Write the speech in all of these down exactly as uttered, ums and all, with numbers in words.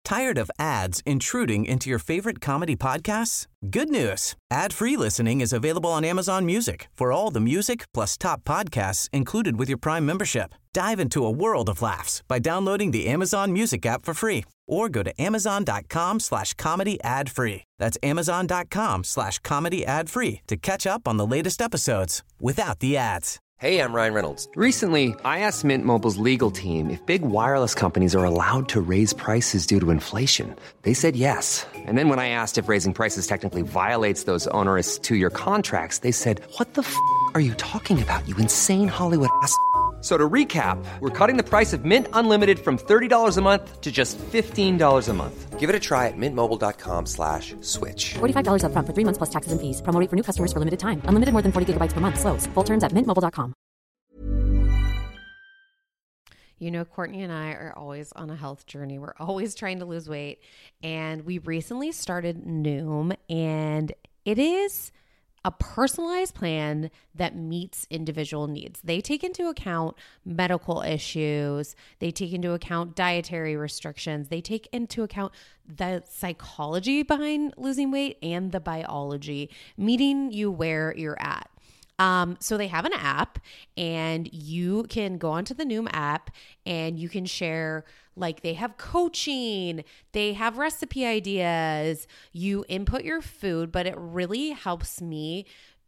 Tired of ads intruding into your favorite comedy podcasts? Good news. Ad-free listening is available on Amazon Music for all the music plus top podcasts included with your Prime membership. Dive into a world of laughs by downloading the Amazon Music app for free or go to amazon.com slash comedy ad free. That's amazon.com slash comedy ad free to catch up on the latest episodes without the ads. Hey, I'm Ryan Reynolds. Recently, I asked Mint Mobile's legal team if big wireless companies are allowed to raise prices due to inflation. They said yes. And then when I asked if raising prices technically violates those onerous two-year contracts, they said, what the f*** are you talking about, you insane Hollywood ass f- So to recap, we're cutting the price of Mint Unlimited from thirty dollars a month to just fifteen dollars a month. Give it a try at mintmobile.com slash switch. forty-five dollars up front for three months plus taxes and fees. Promo rate for new customers for limited time. Unlimited more than forty gigabytes per month. Slows full terms at mint mobile dot com. You know, Courtney and I are always on a health journey. We're always trying to lose weight. And we recently started Noom, and it is a personalized plan that meets individual needs. They take into account medical issues. They take into account dietary restrictions. They take into account the psychology behind losing weight and the biology, meeting you where you're at. Um, so they have an app, and you can go onto the Noom app and you can share, like, they have coaching, they have recipe ideas, you input your food, but it really helps me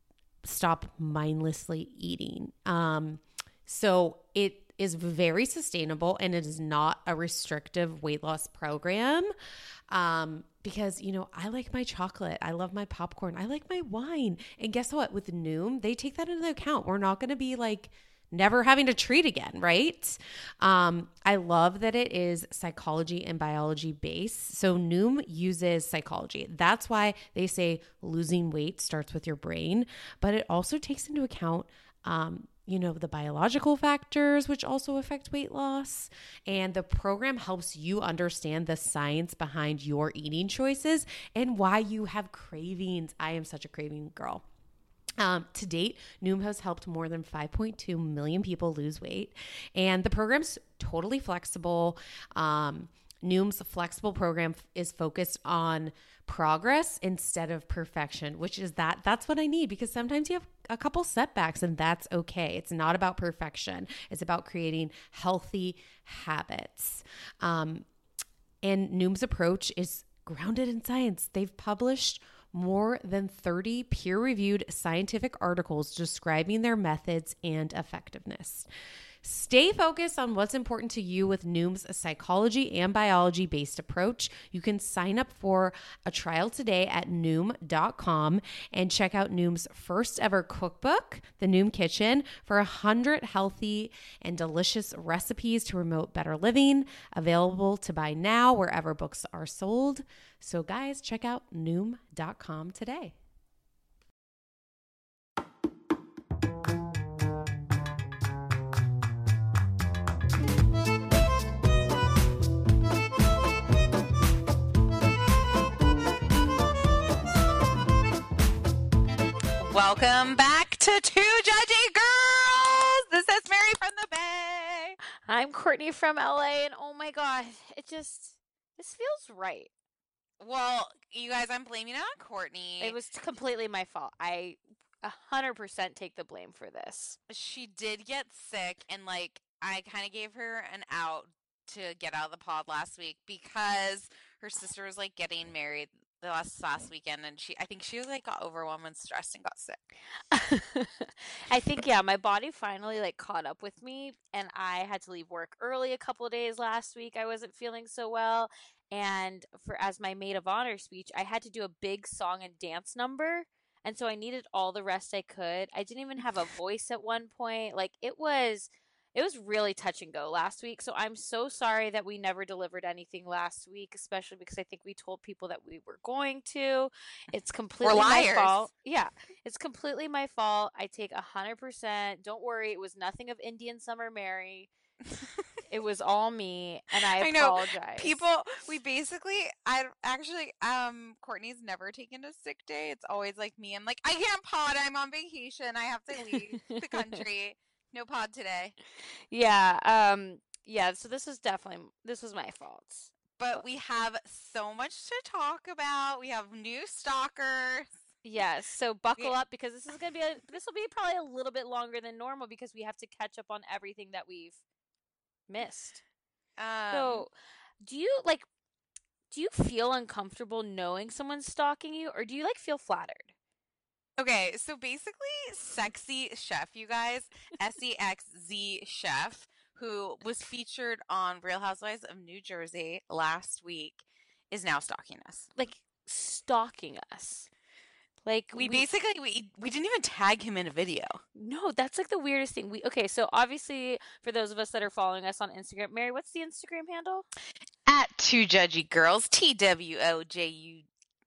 stop mindlessly eating. Um, so it is very sustainable, and it is not a restrictive weight loss program. Um, because, you know, I like my chocolate. I love my popcorn. I like my wine. And guess what? With Noom, they take that into account. We're not going to be like never having to treat again, right? Um, I love that it is psychology and biology based. So Noom uses psychology. That's why they say losing weight starts with your brain, but it also takes into account um, you know, the biological factors, which also affect weight loss. And the program helps you understand the science behind your eating choices and why you have cravings. I am such a craving girl. Um, to date, Noom has helped more than five point two million people lose weight. And the program's totally flexible. Um, Noom's flexible program is focused on progress instead of perfection, which is that that's what I need, because sometimes you have a couple setbacks and that's okay. It's not about perfection. It's about creating healthy habits. Um, and Noom's approach is grounded in science. They've published more than thirty peer-reviewed scientific articles describing their methods and effectiveness. Stay focused on what's important to you with Noom's psychology and biology-based approach. You can sign up for a trial today at Noom dot com and check out Noom's first ever cookbook, The Noom Kitchen, for one hundred healthy and delicious recipes to promote better living, available to buy now wherever books are sold. So guys, check out Noom dot com today. Welcome back to Two Judgy Girls. This is Mary from the Bay. I'm Courtney from L A, and oh my God, it just, this feels right. Well, you guys, I'm blaming it on Courtney. It was completely my fault. I one hundred percent take the blame for this. She did get sick, and like I kind of gave her an out to get out of the pod last week because her sister was like getting married the last last weekend, and she I think she was like got overwhelmed and stressed and got sick. I think yeah, my body finally like caught up with me, and I had to leave work early a couple of days last week. I wasn't feeling so well, and for as my maid of honor speech, I had to do a big song and dance number, and so I needed all the rest I could. I didn't even have a voice at one point. Like it was It was really touch and go last week, so I'm so sorry that we never delivered anything last week, especially because I think we told people that we were going to. It's completely my fault. Yeah, it's completely my fault. I take one hundred percent. Don't worry, it was nothing of Indian Summer Mary. It was all me, and I, I apologize. know. People, we basically, I actually, um, Courtney's never taken a sick day. It's always like me. I'm like, I can't pod. I'm on vacation. I have to leave the country. No pod today. Yeah, um, yeah, so this was definitely, this was my fault. but we have so much to talk about. We have new stalkers. Yes, so buckle Yeah. up because this is gonna be a, this will be probably a little bit longer than normal because we have to catch up on everything that we've missed. Um, So, do you like? Do you feel uncomfortable knowing someone's stalking you, or do you like feel flattered? okay, so basically, Sexy Chef, you guys, S E X Z Chef, who was featured on Real Housewives of New Jersey last week, is now stalking us. Like stalking us. Like We, basically we we didn't even tag him in a video. No, that's like the weirdest thing. We okay, so obviously for those of us that are following us on Instagram, Mary, what's the Instagram handle? At Two Judgy Girls, T W O J U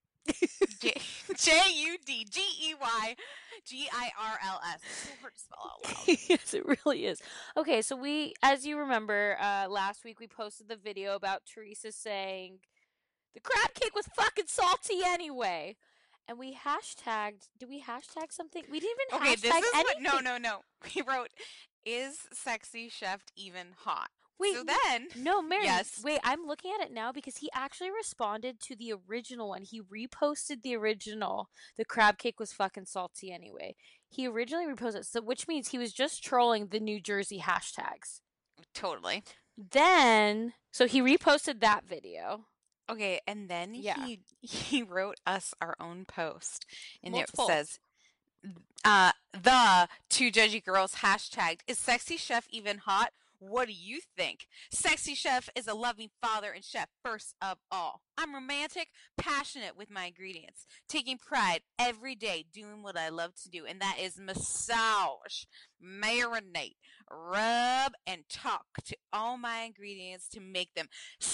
J J U D G E Y G I R L S. It's so hard to spell out loud. Yes, it really is. Okay, so we, as you remember, uh, last week we posted the video about Teresa saying the crab cake was fucking salty anyway. And we hashtagged, did we hashtag something? We didn't even Okay, hashtag this is anything. what, no, no, no. We wrote, is Sexy Chef even hot? Wait, so then, no, Mary. yes. Wait, I'm looking at it now because he actually responded to the original one. He reposted the original. The crab cake was fucking salty anyway. He originally reposted, so which means he was just trolling the New Jersey hashtags. Totally. Then, so he reposted that video. Okay, and then Yeah. he he wrote us our own post, and Multiple. it says, uh, the Two Judgy Girls hashtagged, is Sexy Chef even hot? What do you think? Sexy Chef is a loving father and chef first of all. I'm romantic, passionate with my ingredients, taking pride every day doing what I love to do, and that is massage, marinate, rub, and talk to all my ingredients to make them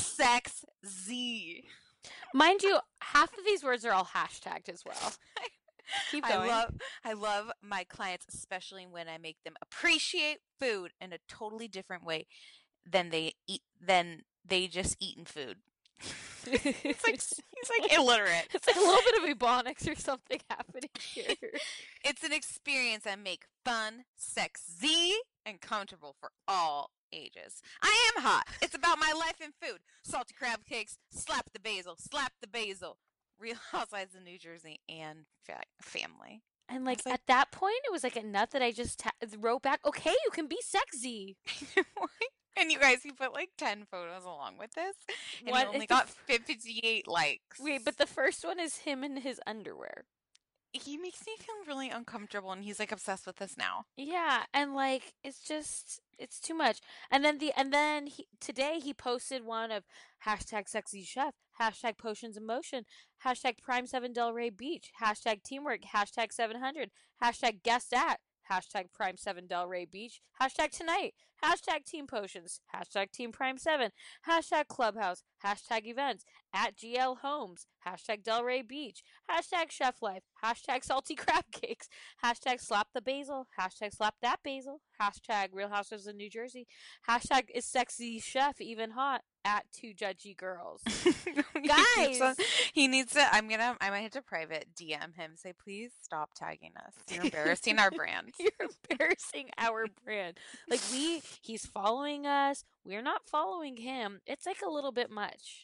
sexy. Mind you, half of these words are all hashtagged as well. Keep I going. love I love my clients, especially when I make them appreciate food in a totally different way than they eat than they just eating food. It's like he's like illiterate. It's like a little bit of ebonics or something happening here. It's an experience I make fun, sexy, and comfortable for all ages. I am hot. It's about my life in food. Salty crab cakes, slap the basil, slap the basil. Real Housewives of New Jersey and fa- family. And like, like at that point, it was like a nut that I just ta- wrote back. Okay, you can be sexy. And you guys, he put like ten photos along with this, and What he only is the got f- fifty-eight likes. Wait, but the first one is him in his underwear. He makes me feel really uncomfortable, and he's like obsessed with this now. Yeah, and like it's just it's too much. And then the and then he, today he posted one of hashtag sexy chef, hashtag potions in motion, hashtag prime seven Delray Beach, hashtag teamwork, hashtag seven hundred, hashtag guest at, hashtag prime seven Delray Beach, hashtag tonight, hashtag team potions, hashtag team prime seven, hashtag clubhouse, hashtag events, at G L Homes, hashtag Delray Beach, hashtag chef life, hashtag salty crab cakes, hashtag slap the basil, hashtag slap that basil, hashtag Real Housewives of New Jersey, hashtag is sexy chef even hot, at Two Judgy Girls. He Guys! keeps on- he needs to. I'm gonna. I might have to private D M him. Say, please stop tagging us. You're embarrassing our brand. You're embarrassing our brand. Like we, he's following us. We're not following him. It's like a little bit much.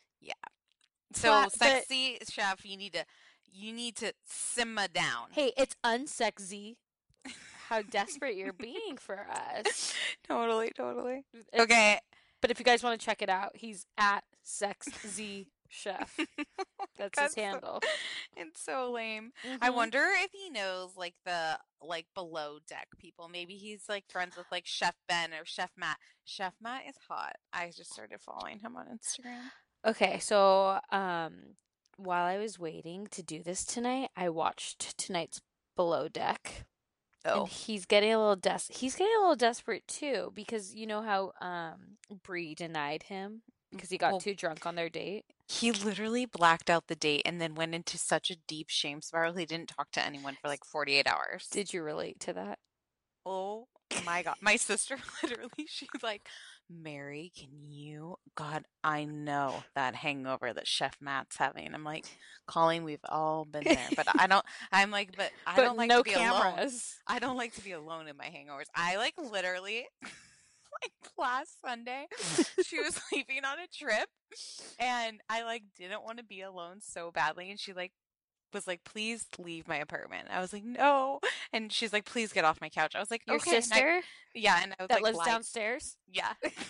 So, But- but- sexy chef, you need to. You need to simmer down. Hey, it's unsexy. How desperate you're being for us. Totally, totally. It's- Okay. But if you guys want to check it out, he's at sexz chef. That's his so- handle. It's so lame. I Mhm. wonder if he knows like the like below deck people. Maybe he's like friends with like Chef Ben or Chef Matt. Chef Matt is hot. I just started following him on Instagram. Okay, so um, while I was waiting to do this tonight, I watched tonight's Below Deck. Oh, And he's getting a little des- he's getting a little desperate too because you know how um Bree denied him because he got Well- too drunk on their date. he literally blacked out the date and then went into such a deep shame spiral. He didn't talk to anyone for like forty-eight hours. Did you relate to that? Oh my god. My sister literally, she's like, Mary, can you? God, I know that hangover that Chef Matt's having. I'm like, Colleen, we've all been there. But I don't, I'm like, but I but don't like no to be alone. cameras. I don't like to be alone in my hangovers. I like literally, like last Sunday, she was leaving on a trip, and I like didn't want to be alone so badly, and she like was like, "Please leave my apartment." I was like, "No," and she's like, "Please get off my couch." I was like, Your "Okay." And I- sister yeah, and I was that like, lives lied- downstairs? Yeah.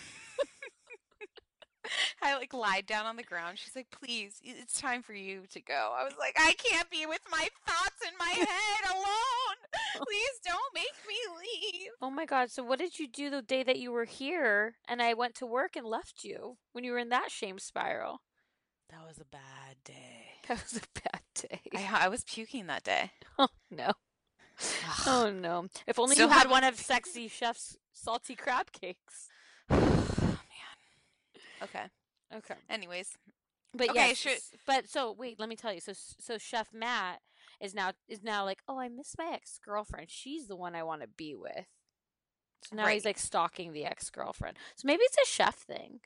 I like lied down on the ground. She's like, "Please, it's time for you to go." I was like, "I can't be with my thoughts in my head alone. Please don't make me leave." Oh my God. So what did you do the day that you were here and I went to work and left you when you were in that shame spiral? That was a bad day. That was a bad day. I, I was puking that day. Oh no. Oh no. If only Still you had have- one of Sexy Chef's salty crab cakes. Man. Okay. Okay. Anyways. But Okay, yes, sure. but so wait, let me tell you. So so Chef Matt is now is now like, "Oh, I miss my ex-girlfriend. She's the one I want to be with." So now Right. he's like stalking the ex-girlfriend. So maybe it's a chef thing.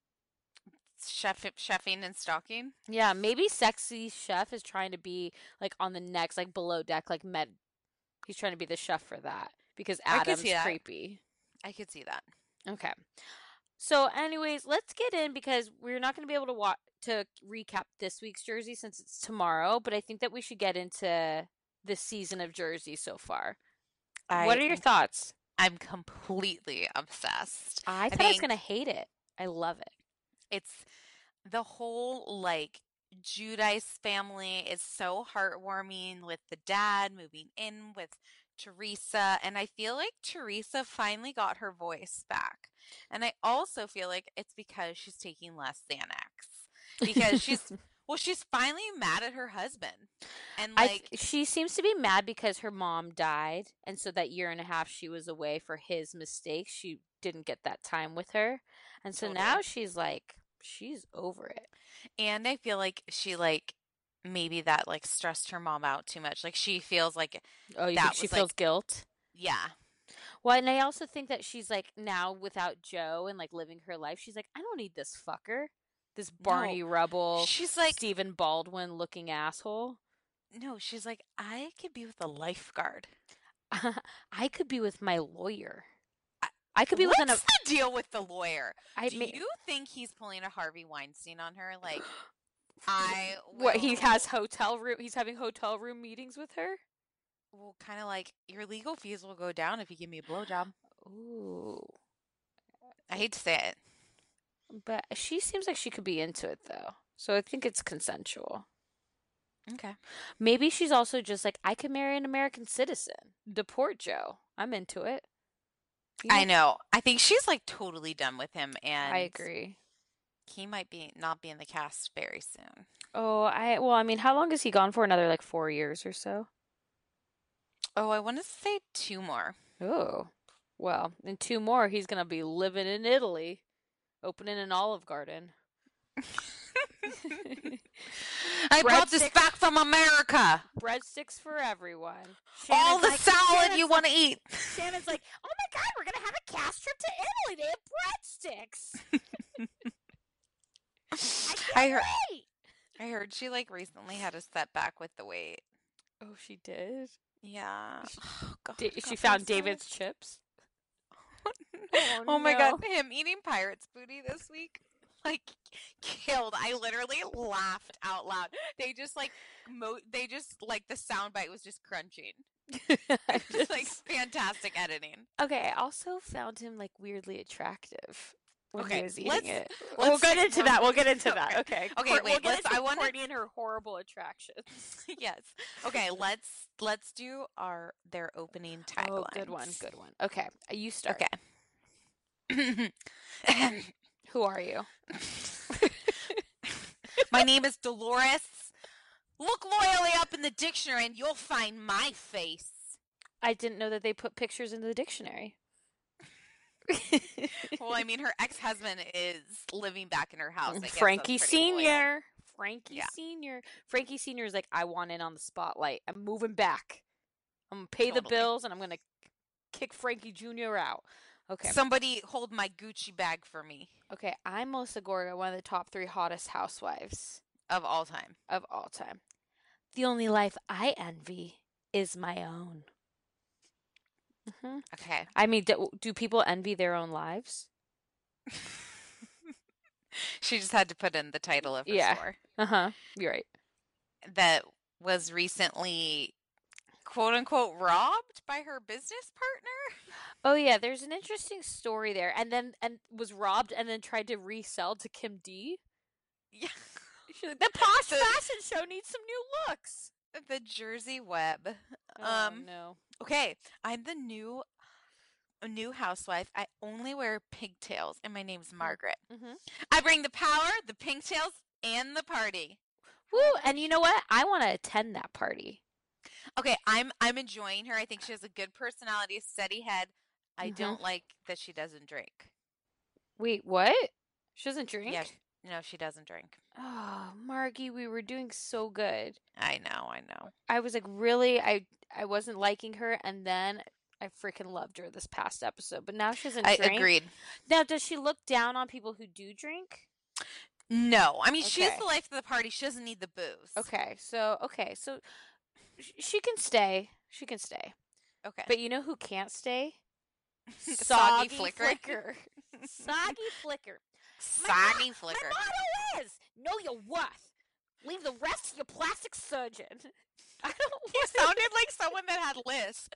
Chef chefing and stalking. Yeah, maybe Sexy Chef is trying to be like on the next, like below deck, like med. He's trying to be the chef for that because I could Adam's see that. creepy. I could see that. Okay. So, anyways, let's get in because we're not going to be able to watch to recap this week's Jersey since it's tomorrow. But I think that we should get into this season of Jersey so far. I, What are your thoughts? I'm completely obsessed. I thought I, was think- going to hate it. I love it. It's the whole like Giudice family is so heartwarming with the dad moving in with Teresa, and I feel like Teresa finally got her voice back. And I also feel like it's because she's taking less Xanax. Because she's well, she's finally mad at her husband. And I like th- she seems to be mad because her mom died, and so that year and a half she was away for his mistakes, she didn't get that time with her, and so Totally. now she's like, she's over it. and I feel like she like maybe that like stressed her mom out too much. Like she feels like Oh, you That think she was, feels like- guilt? yeah. Well, and I also think that she's like now without Joe and like living her life, she's like, I don't need this fucker, this Barney Rubble, She's like Stephen Baldwin looking asshole. no, she's like I could be with a lifeguard. I could be with my lawyer. I- I could be What's with an. the deal with the lawyer? I Do ma- you think he's pulling a Harvey Weinstein on her? Like I What he will- has hotel room? He's having hotel room meetings with her. well, kind of like your legal fees will go down if you give me a blowjob. Ooh, I hate to say it. but she seems like she could be into it though. So I think it's consensual. Okay. Maybe she's also just like, I could marry an American citizen. Deport Joe. I'm into it. You I know. I think she's like totally done with him, and I agree. he might be not be in the cast very soon. Oh, I well, I mean, how long is he gone for? Another like four years or so. Oh, I want to say two more. Oh, well, in two more, he's gonna be living in Italy, opening an Olive Garden. I brought this Breadsticks- back from America. Breadsticks for everyone. All Shannon's the like- salad Shannon's you like- want to eat. Shannon's like, oh my god, we're gonna have a cast trip to Italy. They have breadsticks. I I can't heard. wait. I heard she like recently had a setback with the weight. Oh, she did. Yeah. Oh, God, Da- God, she I'm found so- David's chips. Oh, Oh, my God, no. him eating pirate's booty this week, like killed. I literally laughed out loud. They just like, mo- they just like the soundbite was just crunching. I It's like just- fantastic editing. Okay, I also found him like weirdly attractive when Okay, he was eating let's- it. let's We'll get stick- into that. We'll get into that. Okay. Okay. Okay, Court- wait, We'll get let's- into I wanna- Courtney and her horrible attractions. Yes. Okay. Let's let's do our their opening tagline. Oh, good one. Good one. Okay, you start. Okay. Who are you? My name is Dolores. Look loyally up in the dictionary and you'll find my face. I didn't know that they put pictures into the dictionary. Well, I mean, her ex-husband is living back in her house. I guess Frankie that's pretty loyal. Senior. Frankie Yeah. Senior. Frankie Senior is like, I want in on the spotlight. I'm moving back. I'm gonna pay the Totally. bills and I'm gonna kick Frankie Junior out. Okay. Somebody hold my Gucci bag for me Okay, I'm Melissa Gorga, one of the top three hottest housewives of all time. of all time. The only life I envy is my own. Mm-hmm. Okay. I mean, do, do people envy their own lives? She just had to put in the title of her Yeah. store. Uh-huh. You're right. That was recently, quote unquote, robbed by her business partner. Oh yeah, there's an interesting story there, and then and was robbed, and then tried to resell to Kim D. Yeah. She's like, the posh The- fashion show needs some new looks. The Jersey Web. Oh Um, no. Okay, I'm the new new housewife. I only wear pigtails, and my name's Margaret. Mm-hmm. I bring the power, the pigtails, and the party. Woo! And you know what? I want to attend that party. Okay, I'm I'm enjoying her. I think she has a good personality, a steady head. I Mhm. don't like that she doesn't drink. Wait, what? She doesn't drink? Yeah, no, she doesn't drink. Oh, Margie, we were doing so good. I know, I know. I was like, really? I I wasn't liking her, and then I freaking loved her this past episode. But now she doesn't I drink. agreed. Now, does she look down on people who do drink? No, I mean she's Okay. the life of the party. She doesn't need the booze. Okay, so okay, so sh- she can stay. She can stay. Okay. But you know who can't stay? Soggy Flicker. Flicker. Soggy Flicker. Soggy Flicker. My motto is know your worth. Leave the rest to your plastic surgeon. I don't. You sounded like someone that had lisp.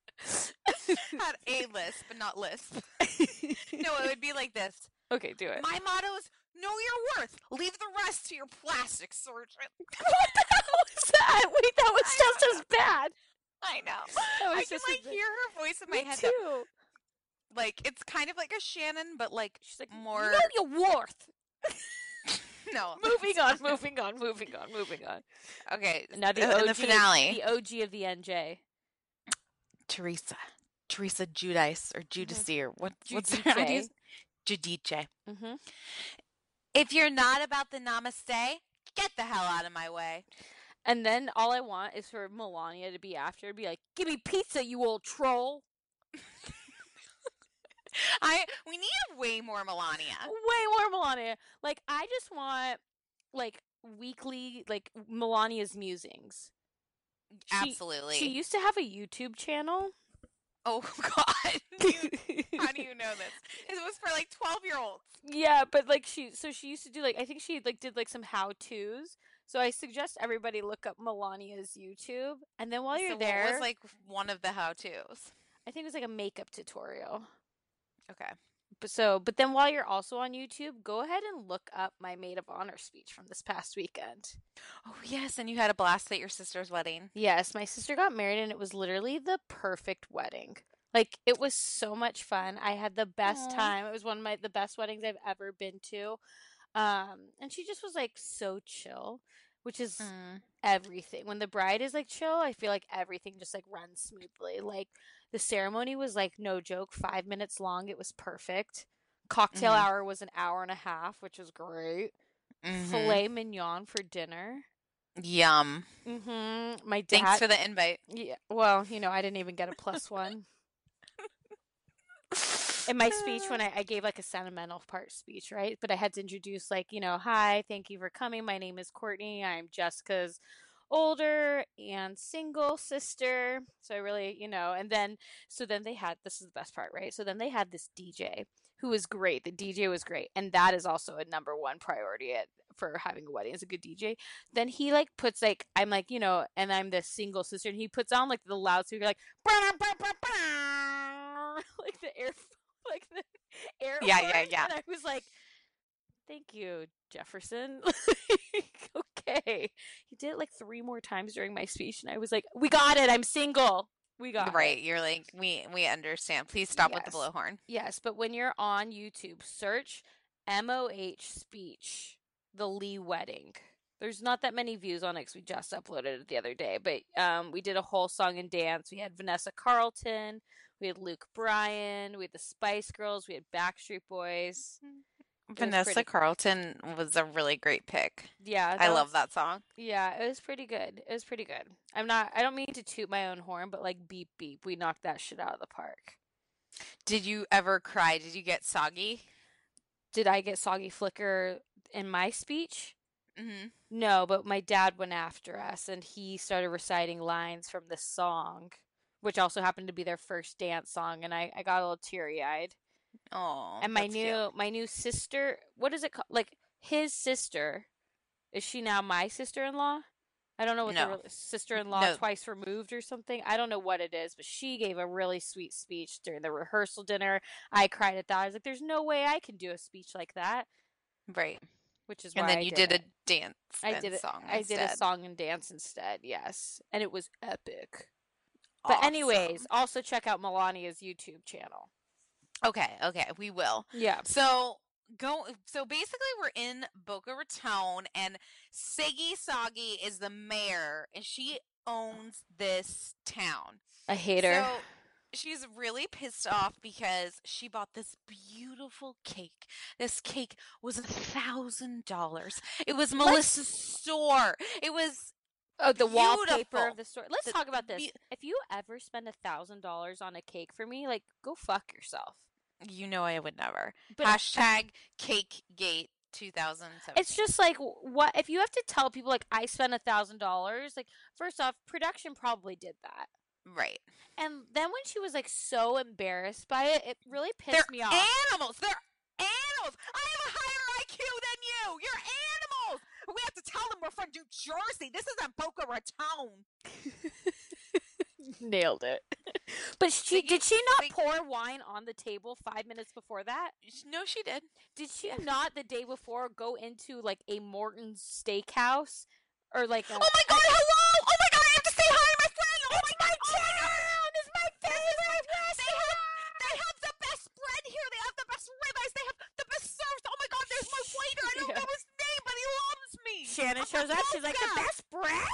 Had a lisp, but not lisp. No, it would be like this. Okay, do it. My motto is know your worth. Leave the rest to your plastic surgeon. What the hell was that? Wait, that was just as bad. I know. That was I can just like as bad. hear her voice in my Me head. though. too. Like it's kind of like a Shannon, but like She's like, more. know your worth. No. Moving on, moving on, moving on, moving on. Okay. Now the uh, O G, in the finale, the O G of the N J. Teresa, Teresa Judice or Judice or what? What's her Giudice. name? Judice. Mm-hmm. If you're not about the namaste, get the hell out of my way. And then all I want is for Melania to be after and be like, "Give me pizza, you old troll." I we need way more Melania. Way more Melania. Like I just want like weekly like Melania's musings. She- Absolutely. She used to have a YouTube channel. Oh God! You- how do you know this? It was for like twelve year olds. Yeah, but like she so she used to do like I think she like did like some how tos. So I suggest everybody look up Melania's YouTube, and then while you're so there, what was like one of the how tos? I think it was like a makeup tutorial. Okay. But so, but then while you're also on YouTube, go ahead and look up my maid of honor speech from this past weekend. Oh yes, and you had a blast at your sister's wedding. Yes, my sister got married, and it was literally the perfect wedding. Like it was so much fun. I had the best Aw. time. It was one of my the best weddings I've ever been to. Um, and she just was like so chill, which is Mm. everything. When the bride is like chill, I feel like everything just like runs smoothly. Like the ceremony was like no joke, five minutes long. It was perfect. Cocktail Mhm. hour was an hour and a half, which was great. Mhm. Filet mignon for dinner. Yum. Mm-hmm. My dad. Thanks for the invite. Yeah. Well, you know, I didn't even get a plus one. In my speech, when I, I gave like a sentimental part speech, right? But I had to introduce like, you know, hi, thank you for coming. My name is Courtney. I'm Jessica's older and single sister. So I really, you know, and then, so then they had, this is the best part, right? So then they had this D J who was great. The D J was great. And that is also a number one priority at, for having a wedding is a good D J. Then he like puts like, I'm like, you know, and I'm the single sister, and he puts on like the loudspeaker, like, "Bah, bah, bah, bah," like the air, like the air. Yeah, yeah, horn. yeah. And I was like, thank you, Jefferson. Okay. He did it like three more times during my speech, and I was like, we got it. I'm single. We got Right. it. You're like, we we understand. Please stop with the Yes. blowhorn. Yes, but when you're on YouTube, search M O H speech, the Lee wedding. There's not that many views on it because we just uploaded it the other day, but um, we did a whole song and dance. We had Vanessa Carlton, we had Luke Bryan, we had the Spice Girls, we had Backstreet Boys. was Vanessa pretty- Carlton was a really great pick. Yeah, I love was- that song. Yeah, it was pretty good. It was pretty good. I'm not. I don't mean to toot my own horn, but like beep beep, we knocked that shit out of the park. Did you ever cry? Did you get soggy? Did I get soggy flicker in my speech? Mm-hmm. No, but my dad went after us, and he started reciting lines from this song, which also happened to be their first dance song, and I, I got a little teary-eyed. Oh, And my that's new cute. my new sister, what is it called? Like, his sister, is she now my sister-in-law? I don't know what No. the sister-in-law No. twice removed or something. I don't know what it is, but she gave a really sweet speech during the rehearsal dinner. I cried at that. I was like, there's no way I can do a speech like that. Right. Which is why And then I you did, did it. a dance I and did it. song I instead. did a song and dance instead, yes. And it was epic. But Awesome. anyways, also check out Melania's YouTube channel. Okay, okay, we will. Yeah. So go. So basically, we're in Boca Raton, and Siggy Soggy is the mayor, and she owns this town. I hate her. So she's really pissed off because she bought this beautiful cake. This cake was a thousand dollars. It was Melissa's store. It was. Oh, the wallpaper beautiful. of the store. Let's The talk about this. be- If you ever spend a thousand dollars on a cake for me, like, go fuck yourself. You know I would never. But Hashtag CakeGate twenty seventeen. it's just like, what if you have to tell people like I spent a thousand dollars? Like, first off, production probably did that, Right. and then when she was like so embarrassed by it, it really pissed They're me off. animals. They're animals. I have a higher I Q than you. You're animals. We have to tell them we're from New Jersey. This isn't Boca Raton. Nailed it. But she Siggy- did she not Sig- pour wine on the table five minutes before that? No, she did. Did she not the day before go into like a Morton's Steakhouse or like a, Oh my God! Hello! Oh my God! I have to say hi to my friend. Oh my God! town is my favorite They have, they have the best bread here. They have the best ribeyes. They have the best serves. Oh my God! There's my waiter. I don't Yeah. know his name, but he loves me. Shannon I'm shows a up. She's like, the Boca. best bread?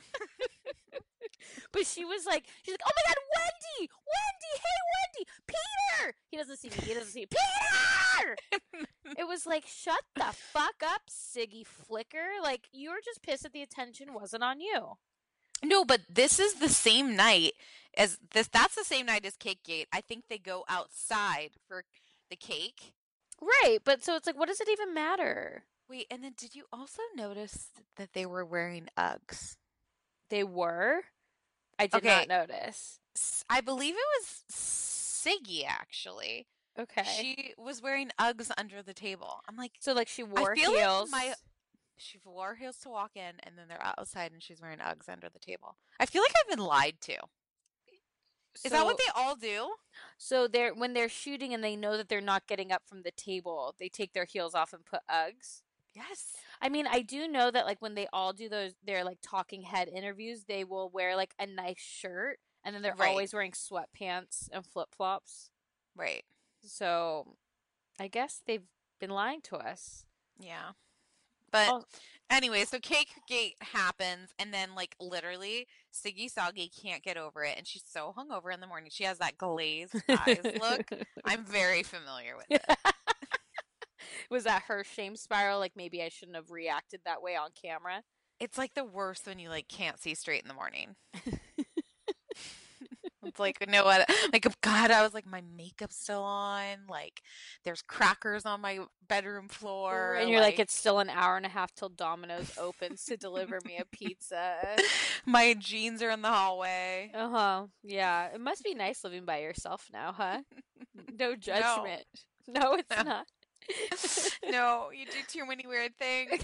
But she was like, she's like, oh my God, Wendy! Wendy! Hey, Wendy! Peter! He doesn't see me. He doesn't see me. Peter! It was like, shut the fuck up, Siggy Flicker. Like, you were just pissed that the attention wasn't on you. No, but this is the same night as this. That's the same night as Cake Gate. I think they go outside for the cake. Right, but so it's like, what does it even matter? Wait, and then did you also notice that they were wearing Uggs? They were? I did Okay. not notice. S- I believe it was Siggy, actually. Okay. She was wearing Uggs under the table. I'm like, so, like, she wore I feel heels. like my she wore heels to walk in, and then they're outside, and she's wearing Uggs under the table. I feel like I've been lied to. Is that what So- they all do? So they're when they're shooting and they know that they're not getting up from the table, they take their heels off and put Uggs. Yes. I mean, I do know that like when they all do those their like talking head interviews, they will wear like a nice shirt and then they're Right. always wearing sweatpants and flip-flops. Right. So I guess they've been lying to us. Yeah. But Oh. anyway, so Cake Gate happens, and then, like, literally, Siggy Soggy can't get over it, and she's so hungover in the morning. She has that glazed eyes look. I'm very familiar with it. Was that her shame spiral? Like maybe I shouldn't have reacted that way on camera. It's like the worst when you, like, can't see straight in the morning. It's like, you know what? Like, God, I was like, my makeup's still on. Like, there's crackers on my bedroom floor. And you're like, it's still an hour and a half till Domino's opens to deliver me a pizza. my jeans are in the hallway. Uh huh. Yeah. It must be nice living by yourself now, huh? No judgment. No, it's No. not. No, you do too many weird things.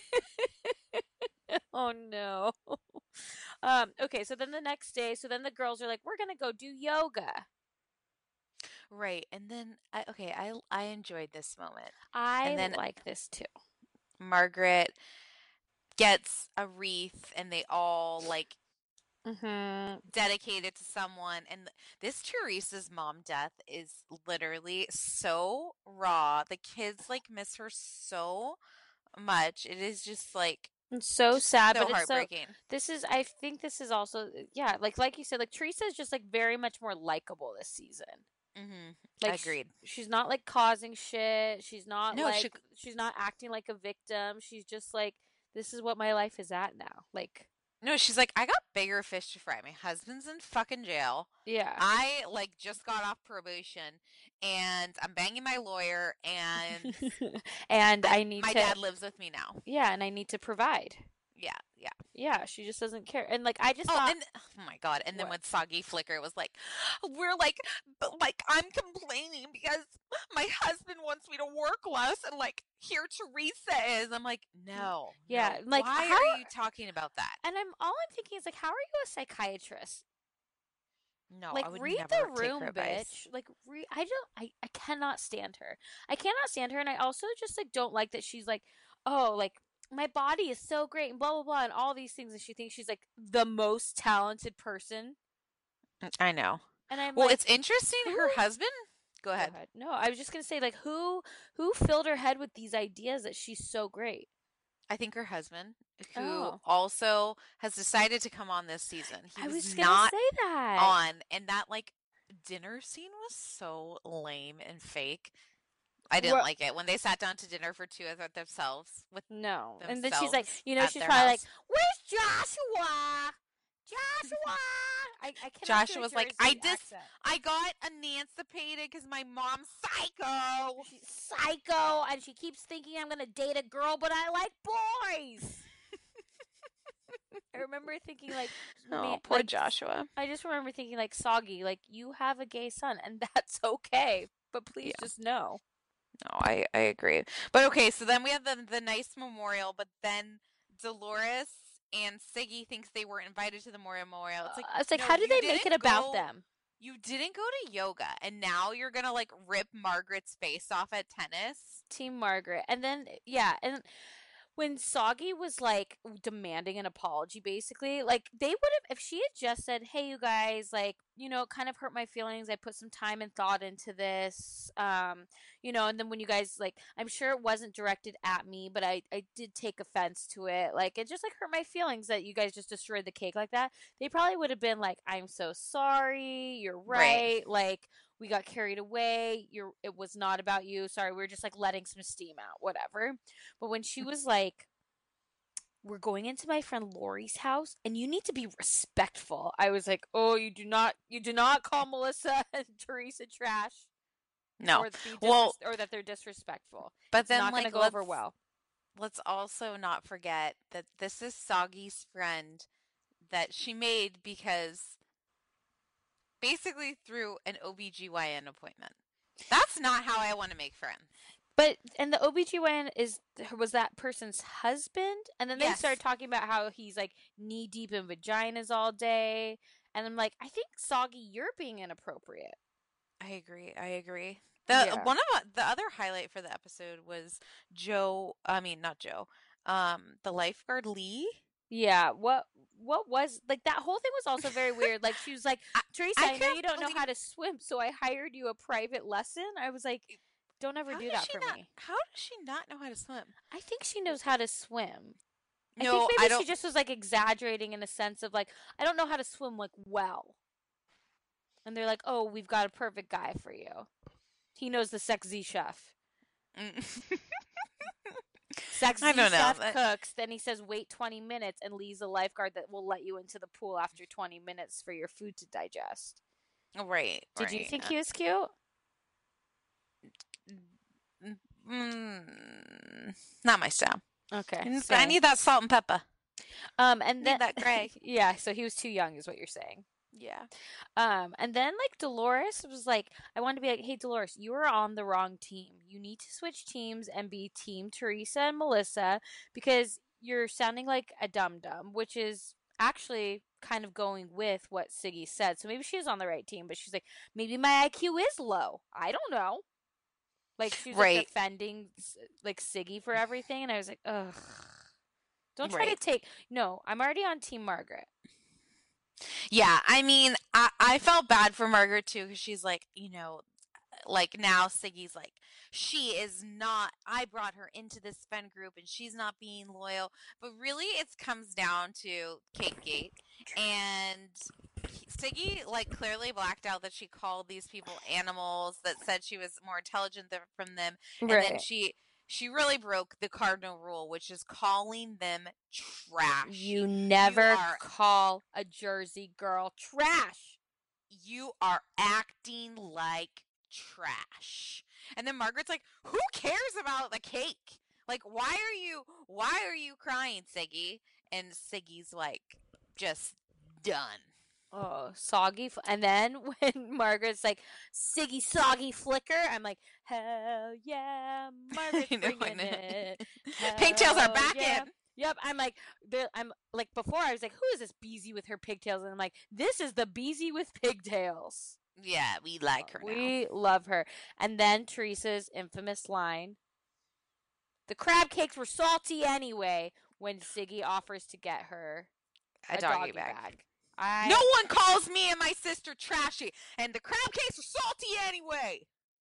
Oh no. Um, okay, so then the next day, so then the girls are like, we're gonna go do yoga. Right, and then I, okay, I I enjoyed this moment. I And then- like this too. Margaret gets a wreath, and they all like Mm-hmm. dedicate it to someone. And this Teresa's mom death is literally so raw. The kids like miss her so much. It is just like It's so sad, so but it's so heartbreaking. this is I think this is also yeah, like like you said, like Teresa is just like very much more likable this season. Mm-hmm. Like sh- Agreed. she's not like causing shit. She's not No, like she- she's not acting like a victim. She's just like this is what my life is at now. Like No, she's like, I got bigger fish to fry. My husband's in fucking jail. yeah. I like just got off probation, and I'm banging my lawyer, and and I need my to dad lives with me now. yeah, and I need to provide. Yeah, yeah. Yeah, she just doesn't care. And like I just Oh, thought, and oh my god! And then What? when Soggy Flicker was like, "We're like, but like I'm complaining because my husband wants me to work less, and like here Teresa is." I'm like, no, Yeah, no. like, why how are are- you talking about that? and I'm all I'm thinking is like, how are you a psychiatrist? No, Like I would read never the take room, her advice. bitch. Like re- I don't I, I cannot stand her. I cannot stand her, and I also just like don't like that she's like, oh, like my body is so great and blah blah blah and all these things, and she thinks she's like the most talented person. I know. And I'm Well, like, it's interesting. who? Her husband. Go Go ahead. ahead. No, I was just gonna say like who who filled her head with these ideas that she's so great. I think her husband, who Oh. also has decided to come on this season. He I was, was gonna not say that. on, and that like dinner scene was so lame and fake. I didn't Well- like it when they sat down to dinner for two of themselves with No. And then she's like, themselves you know, at she's their probably house. like, "Where's Joshua? Joshua!" I, I cannot do a Joshua was like, "I Jersey just, accent. I got emancipated because my mom's psycho." She's psycho, and she keeps thinking I'm gonna date a girl, but I like boys. I remember thinking like, Oh, man, poor like, Joshua. I just remember thinking like, Soggy, like you have a gay son, and that's okay, but please Yeah. just know. No, I, I agree. But okay, so then we have the the nice memorial, but then Dolores and Siggy thinks they were invited to the memorial. It's like, Uh, it's like, no, how did you they make it didn't about go- them? You didn't go to yoga, and now you're gonna like rip Margaret's face off at tennis. Team Margaret. And then yeah, and when Soggy was like demanding an apology, basically, like they would have, if she had just said, "Hey, you guys, like, you know, it kind of hurt my feelings. I put some time and thought into this, um, you know," and then when you guys like, I'm sure it wasn't directed at me, but I I did take offense to it. Like it just like hurt my feelings that you guys just destroyed the cake like that. They probably would have been like, "I'm so sorry. You're right. Right. Like we got carried away. You're it was not about you. Sorry, we were just like letting some steam out, whatever." But when she was like, "We're going into my friend Lori's house, and you need to be respectful," I was like, "Oh, you do not, you do not call Melissa and Teresa trash, No, or, be disres- well, or that they're disrespectful. but It's then not like going to go let's, over well." let's also not forget that this is Soggy's friend that she made because basically through an O B G Y N appointment. That's not how I want to make friends. But and the O B G Y N is was that person's husband, and then they Yes. started talking about how he's like knee deep in vaginas all day, and I'm like, I think Soggy, you're being inappropriate. I agree. I agree. The Yeah. one of the other highlight for the episode was Joe. I mean, not Joe. Um, the lifeguard Lee. Yeah, what what was like that whole thing was also very weird. Like she was like, I- Teresa, I I, know can't you don't know believe- how to swim, so I hired you a private lesson. I was like, don't ever How do does that she for not, me. How does she not know how to swim? I think she knows how to swim. No, I think maybe I don't. she just was like exaggerating in a sense of like, I don't know how to swim like well. And they're like, oh, we've got a perfect guy for you. He knows the sexy chef. Mm. Sexy I don't know. chef That- cooks. Then he says, wait twenty minutes, and Lee's a lifeguard that will let you into the pool after twenty minutes for your food to digest. Right. Did you right. think he was cute? Mm, not my style. Okay. I same. need that salt and pepper. um and need then that gray. yeah, so he was too young is what you're saying. Yeah. Um and then like Dolores was like, I wanted to be like, hey Dolores, you are on the wrong team. You need to switch teams and be team Teresa and Melissa because you're sounding like a dum dum, which is actually kind of going with what Siggy said. So maybe she is on the right team, but she's like, maybe my I Q is low. I don't know. Like she's Right. like defending like Siggy for everything, and I was like, ugh. Don't try Right. to take. No, I'm already on Team Margaret. Yeah, I mean, I, I felt bad for Margaret too because she's like, you know, like now Siggy's like, she is not, I brought her into this friend group and she's not being loyal. But really, it comes down to Cake Gate. And Siggy, like, clearly blacked out that she called these people animals, that said she was more intelligent than, from them. And then she. She really broke the cardinal rule, which is calling them trash. You never are- call a Jersey girl trash. You are acting like trash. And then Margaret's like, who cares about the cake? Like, why are you, why are you crying, Siggy? And Siggy's like, just done. Oh, soggy. F- and then when Margaret's like, Siggy soggy flicker, I'm like, hell yeah, Margaret's I know, I bringing know. it. Pigtails are Hell back yeah. in. Yep, I'm like, there- I'm like, before I was like, who is this Beezy with her pigtails? And I'm like, this is the Beezy with pigtails. Yeah, we like her now. We love her. And then Teresa's infamous line, the crab cakes were salty anyway, when Siggy offers to get her A a doggy doggy bag. bag. I, No one calls me and my sister trashy, and the crab cakes are salty anyway.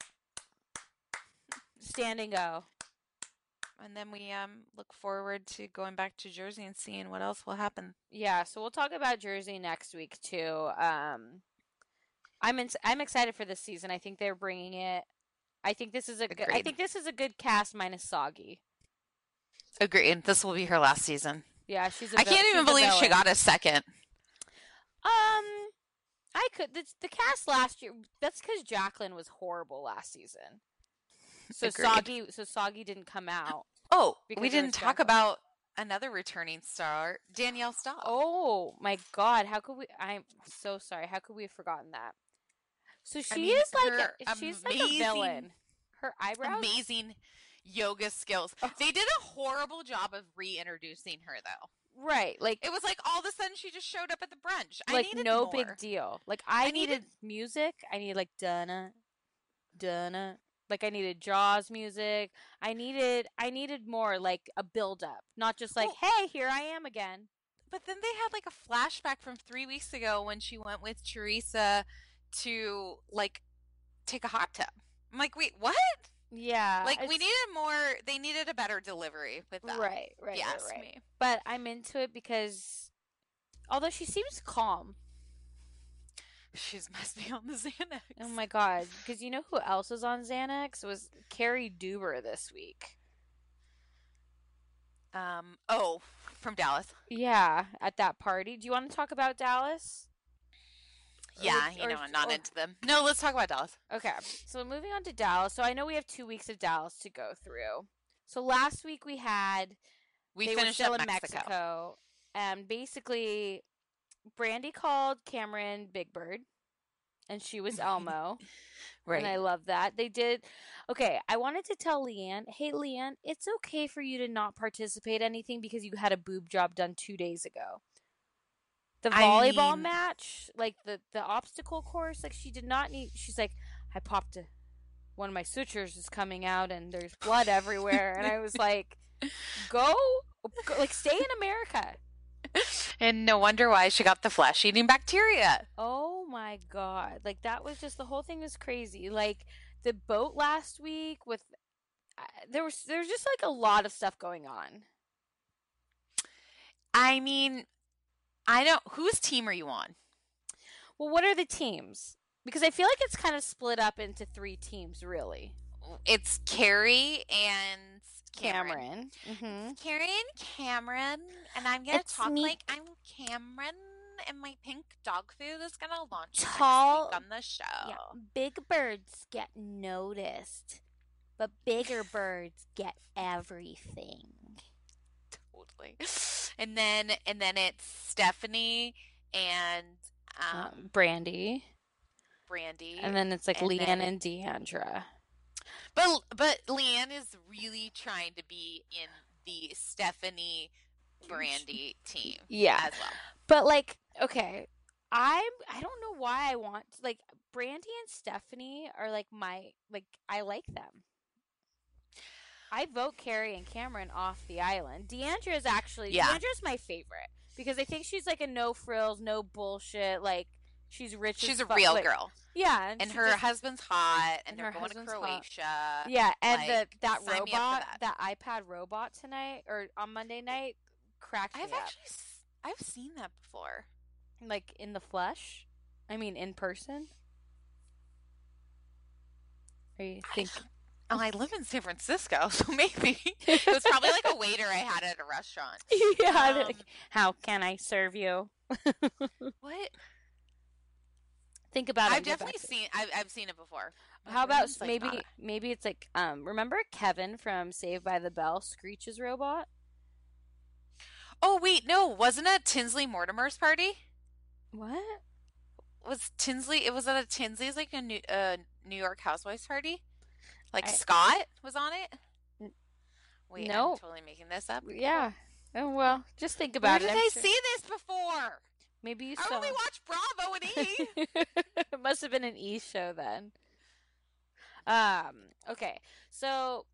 standing go. And then we um look forward to going back to Jersey and seeing what else will happen. Yeah, so we'll talk about Jersey next week too. Um, I'm in, I'm excited for this season. I think they're bringing it. I think this is a good, I Agreed. think this is a good cast minus Soggy. Agreed. This will be her last season. Yeah, she's. A I vil- can't even she's a believe she villain. got a second. Um, I could. The, the cast last year. That's because Jacqueline was horrible last season. So Agreed. Soggy. So Soggy didn't come out. Oh, Because we there didn't was talk Jacqueline. about another returning star, Danielle Staub. Oh my God! How could we? I'm so sorry. How could we have forgotten that? So she I mean, is like her a, she's like a amazing- villain. Her eyebrows. Amazing yoga skills. Oh. They did a horrible job of reintroducing her, though. Right, like It was like all of a sudden she just showed up at the brunch. I like needed no more. big deal. Like I, I needed, needed- music. I needed like Dunna, Dunna. Like I needed Jaws music. I needed I needed more like a build up, not just like, Well- hey, here I am again. But then they had like a flashback from three weeks ago when she went with Teresa to like take a hot tub. I'm like, wait, what? Yeah, Like we it's- needed more. They needed a better delivery with that. right, right, if you right, ask right. me. But I'm into it because although she seems calm. She's must be on the Xanax. Oh my God! Because you know who else was on Xanax? It was Carrie Duber this week. Um. Oh, from Dallas. Yeah, at that party. Do you want to talk about Dallas? Or Yeah, would- you or- know, I'm not or- into them. No, let's talk about Dallas. Okay, so moving on to Dallas. So I know we have two weeks of Dallas to go through. So last week we had We they were finished still up in Mexico. Mexico, and basically, Brandy called Cameron Big Bird, and she was Elmo. Right. And I love that. They did. Okay, I wanted to tell Leanne, hey, Leanne, it's okay for you to not participate in anything because you had a boob job done two days ago. The I volleyball mean- match, like the, the obstacle course, like she did not need. She's like, I popped a. One of my sutures is coming out and there's blood everywhere. And I was like, go, go, like, stay in America. And no wonder why she got the flesh-eating bacteria. Oh my God. Like, that was just, the whole thing was crazy. Like, the boat last week with, uh, there was, there was just like a lot of stuff going on. I mean, I don't. Whose team are you on? Well, what are the teams? Because I feel like it's kind of split up into three teams, really. It's Carrie and Cameron. Cameron. Mm-hmm. Carrie and Cameron, and I'm gonna It's talk me- like I'm Cameron, and my pink dog food is gonna launch Tall- next week on the show. Yeah, big birds get noticed, but bigger birds get everything. Totally. And then and then it's Stephanie and um, Um, Brandy. Brandy, And then it's like and Leanne then- and Deandra. but but Leanne is really trying to be in the Stephanie Brandy team, Yeah. as well. But like, okay, I'm I don't know why I want like Brandy and Stephanie are like my like I like them. I vote Carrie and Cameron off the island. Deandra is actually Yeah. Deandra's my favorite because I think she's like a no frills, no bullshit. Like she's rich. She's as a fuck, real like- girl, Yeah, and, and she her just- husband's hot, and, and they're her going to husband's hot. Croatia. Yeah, and like, the that sign me up for robot, that. that. iPad robot tonight or on Monday night cracked I've me up. actually s- I've seen that before. Like in the flesh? I mean, in person? Are you I think? Oh, I live in San Francisco, so maybe it was probably like a waiter I had at a restaurant. yeah. Um, like, how can I serve you? What? Think about it. I've and get back definitely to it. seen. I've I've seen it before. My How about brain's, like, maybe not- maybe it's like um remember Kevin from Saved by the Bell, Screech's robot? Oh wait, no, wasn't it Tinsley Mortimer's party? What? Was Tinsley? It was at a Tinsley's like a New uh, New York Housewives party. Like I- Scott was on it. N- Wait, no. I'm totally making this up. Yeah. Oh, well, just think Where about did it. I'm I sure- see this before? Maybe you I saw. only watch Bravo and E. It must have been an E show then. Um, okay. So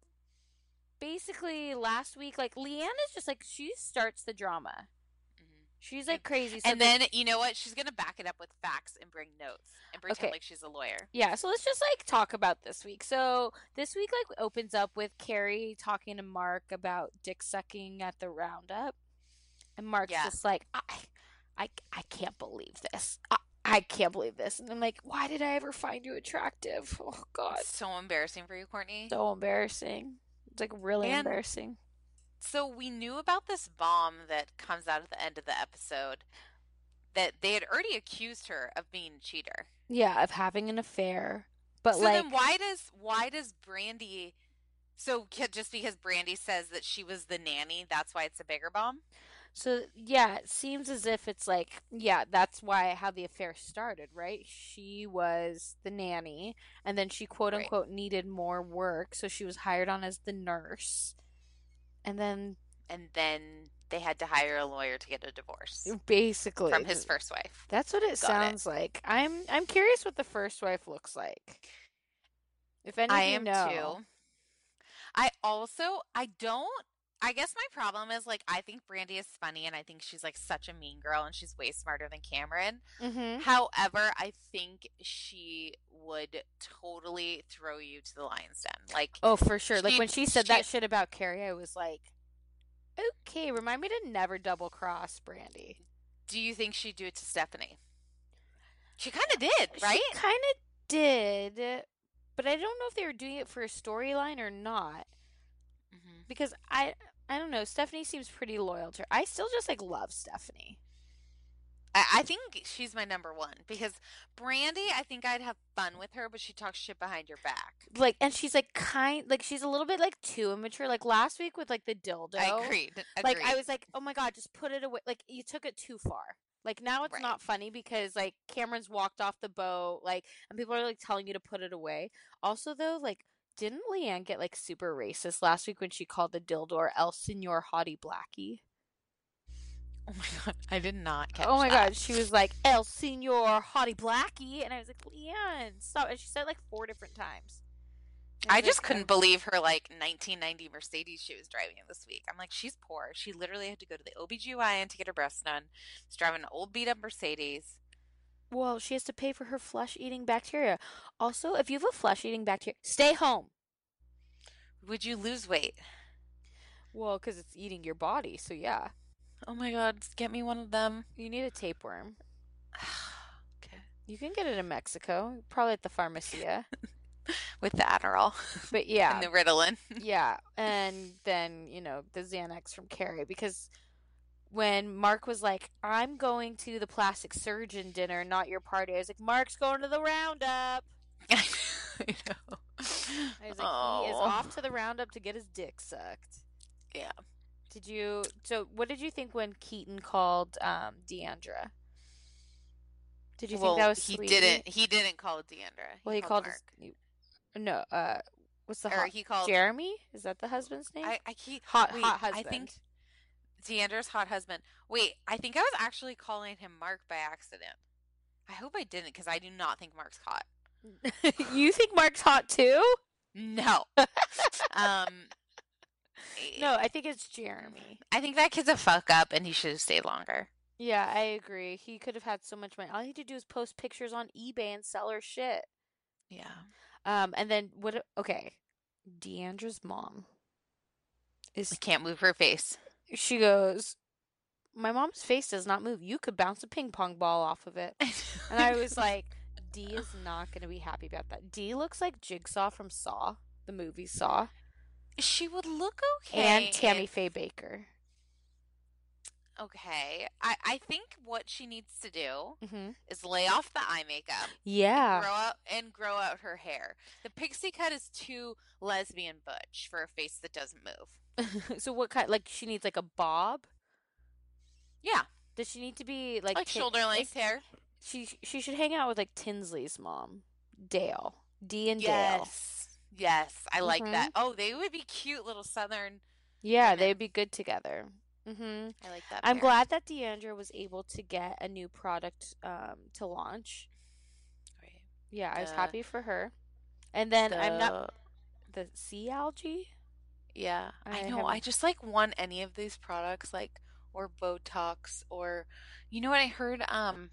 basically last week, like Leanne is just like she starts the drama. She's like crazy. So And the- then you know what? She's gonna back it up with facts and bring notes and pretend Okay. like she's a lawyer. yeah, so let's just like talk about this week. So this week like opens up with Carrie talking to Mark about dick sucking at the roundup. And Mark's Yeah. just like, I I I can't believe this. I, I can't believe this. And I'm like, why did I ever find you attractive? Oh God. It's so embarrassing for you, Courtney. So embarrassing. It's like really And- embarrassing. So we knew about this bomb that comes out at the end of the episode that they had already accused her of being a cheater. Yeah, of having an affair. But so like then why does why does Brandy so ca- just because Brandy says that she was the nanny, that's why it's a bigger bomb? so yeah, it seems as if it's like yeah, that's why how the affair started, right? She was the nanny and then she quote Right. unquote needed more work, so she was hired on as the nurse. And then And then they had to hire a lawyer to get a divorce basically from his first wife. That's what it Got it. sounds like. I'm I'm curious what the first wife looks like. If any of I you am know. too. I also I don't I guess my problem is like I think Brandy is funny and I think she's like such a mean girl and she's way smarter than Cameron. Mhm. However, I think she would totally throw you to the lion's den. Like Oh, for sure. Like She- when she said she- that shit about Carrie, I was like, okay, remind me to never double cross Brandy. do you think she'd do it to Stephanie? She kind of did, right? She kind of did, but I don't know if they were doing it for a storyline or not. Mhm. Because I, I don't know. Stephanie seems pretty loyal to her. I still just like love Stephanie. I, I think she's my number one because Brandy, I think I'd have fun with her, but she talks shit behind your back. Like, and she's like kind, like she's a little bit like too immature. Like last week with like the dildo. I agreed. Like I agreed. was like, oh my god, just put it away. Like you took it too far. Like now it's Right. not funny because like Cameron's walked off the boat, like, and people are like telling you to put it away. Also though, like, didn't Leanne get like super racist last week when she called the dildo El Senor Hottie Blackie? Oh my god, I did not catch Oh my that. god, she was like El Senor Hottie Blackie, and I was like, Leanne, stop! And she said it like four different times. And I was just like, couldn't um, believe her like nineteen ninety Mercedes she was driving this week. I'm like, she's poor. She literally had to go to the O B G Y N to get her breasts done. She's driving an old beat up Mercedes. Well, she has to pay for her flesh-eating bacteria. Also, if you have a flesh-eating bacteria, stay home. Would you lose weight? Well, because it's eating your body, so yeah. Oh my god, get me one of them. You need a tapeworm. Okay. You can get it in Mexico, probably at the Pharmacia. With the Adderall But yeah, and the Ritalin. yeah, and then you know the Xanax from Carrie, because when Mark was like, "I'm going to the plastic surgeon dinner, not your party," I was like, "Mark's going to the roundup." I know. I was like, "He is Oh. off to the roundup to get his dick sucked." Yeah. Did you? So, what did you think when Keaton called um, Deandra? Did you well, think that was he sweet? didn't. He didn't call it Deandra. Well, he called Mark. his, no. Uh, what's the Or hot, he called Jeremy? Is that the husband's name? I, I keep hot, wait, hot husband. I think Deandra's hot husband. Wait, I think I was actually calling him Mark by accident. I hope I didn't because I do not think Mark's hot. You think Mark's hot too? No. um. No, I think it's Jeremy. I think that kid's a fuck up and he should have stayed longer. Yeah, I agree. He could have had so much money. All he had to do is post pictures on eBay and sell her shit. Yeah. Um, and then what? Okay, Deandra's mom is. I can't move her face. She goes, "My mom's face does not move. You could bounce a ping pong ball off of it." And I was like, "D is not going to be happy about that." D looks like Jigsaw from Saw, the movie Saw, She would look okay. and Tammy if- Faye Baker. okay. I, I think what she needs to do Mm-hmm. is lay off the eye makeup. Yeah. And grow out and grow out her hair. The pixie cut is too lesbian butch for a face that doesn't move. So what kind? Like she needs like a bob. Yeah, Does she need to be like like Tin- shoulder length is- hair. She she should hang out with like Tinsley's mom, Dale, D and Dale. Yes, yes, I like Mhm. that. Oh, they would be cute little southern. Yeah, women. they'd be good together. Mm-hmm. I like that. I'm pair. glad that Deandra was able to get a new product um, to launch. Right. Yeah, I was The- happy for her. And then I'm not the sea algae. Yeah, I, I know. I haven't- just like want any of these products, like or Botox, or you know what I heard? Um,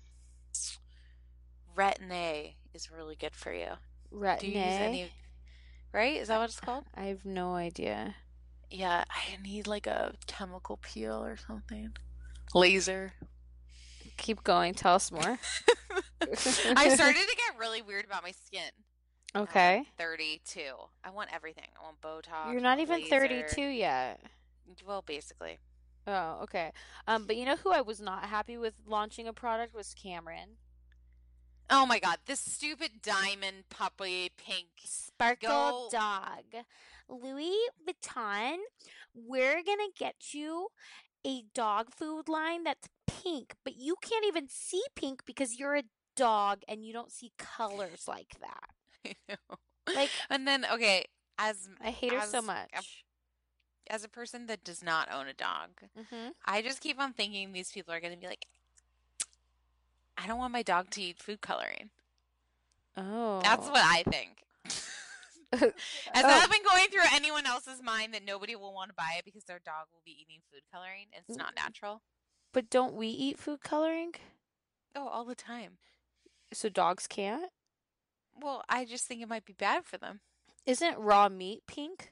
Retin-A is really good for you. Do you use any? Retin-A. of- Right? Is that what it's called? I have no idea. Yeah, I need like a chemical peel or something. Laser. Keep going. Tell us more. I started to get really weird about my skin. Okay. I'm thirty-two. I want everything. I want Botox. You're I not want even laser. thirty-two yet. Well, basically. Oh, okay. Um, but you know who I was not happy with launching a product was Cameron. Oh my god, this stupid diamond puppy pink. Sparkle Go- dog. Louis Vuitton, we're gonna get you a dog food line that's pink, but you can't even see pink because you're a dog and you don't see colors like that. I know. Like- and then okay, as I hate her so as much. a- as a person that does not own a dog, Mm-hmm. I just keep on thinking these people are going to be like, I don't want my dog to eat food coloring. Oh. That's what I think. Has Oh. that been going through anyone else's mind that nobody will want to buy it because their dog will be eating food coloring and it's not natural? But don't we eat food coloring? Oh, all the time. So dogs can't? Well, I just think it might be bad for them. Isn't raw meat pink?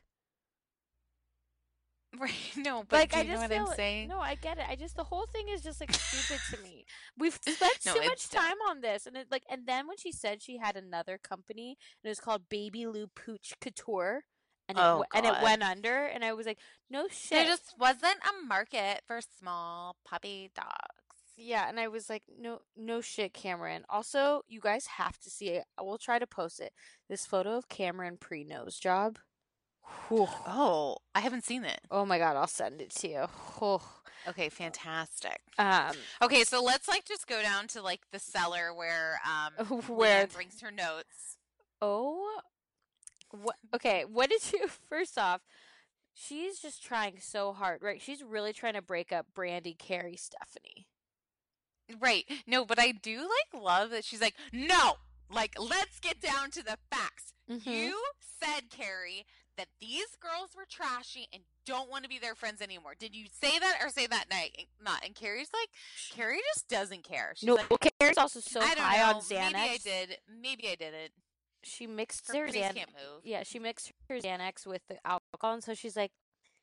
Right? No, but like do I you know just what feel I'm saying? no, I get it. I just the whole thing is just like stupid to me. We've spent No, too much it's dumb. time on this, and it like, and then when she said she had another company, and it was called Baby Lou Pooch Couture, and it Oh, w- and it God. went under, and I was like, no shit. There just wasn't a market for small puppy dogs. Yeah, and I was like, no, no shit, Cameron. Also, you guys have to see it. I will try to post it. This photo of Cameron pre nose job. Whew. Oh, I haven't seen it. Oh my god, I'll send it to you. Whew. Okay, fantastic. Um, Okay, so let's like just go down to like the cellar where um Where- Leanne brings her notes. oh, what? Okay, what did you? First off, she's just trying so hard, right? She's really trying to break up Brandy, Carrie, Stephanie. Right. No, but I do like love that she's like, no, like let's get down to the facts. Mhm. You said, Carrie, that these girls were trashy and don't want to be their friends anymore. Did you say that or say that night? Not. And Carrie's like, Carrie just doesn't care. She's No, like, well, Carrie's also so I don't high know. on Xanax. Maybe I did. Maybe I didn't. She mixed Her her pennies Xanax. can't move. Yeah, she mixed her Xanax with the alcohol, and so she's like,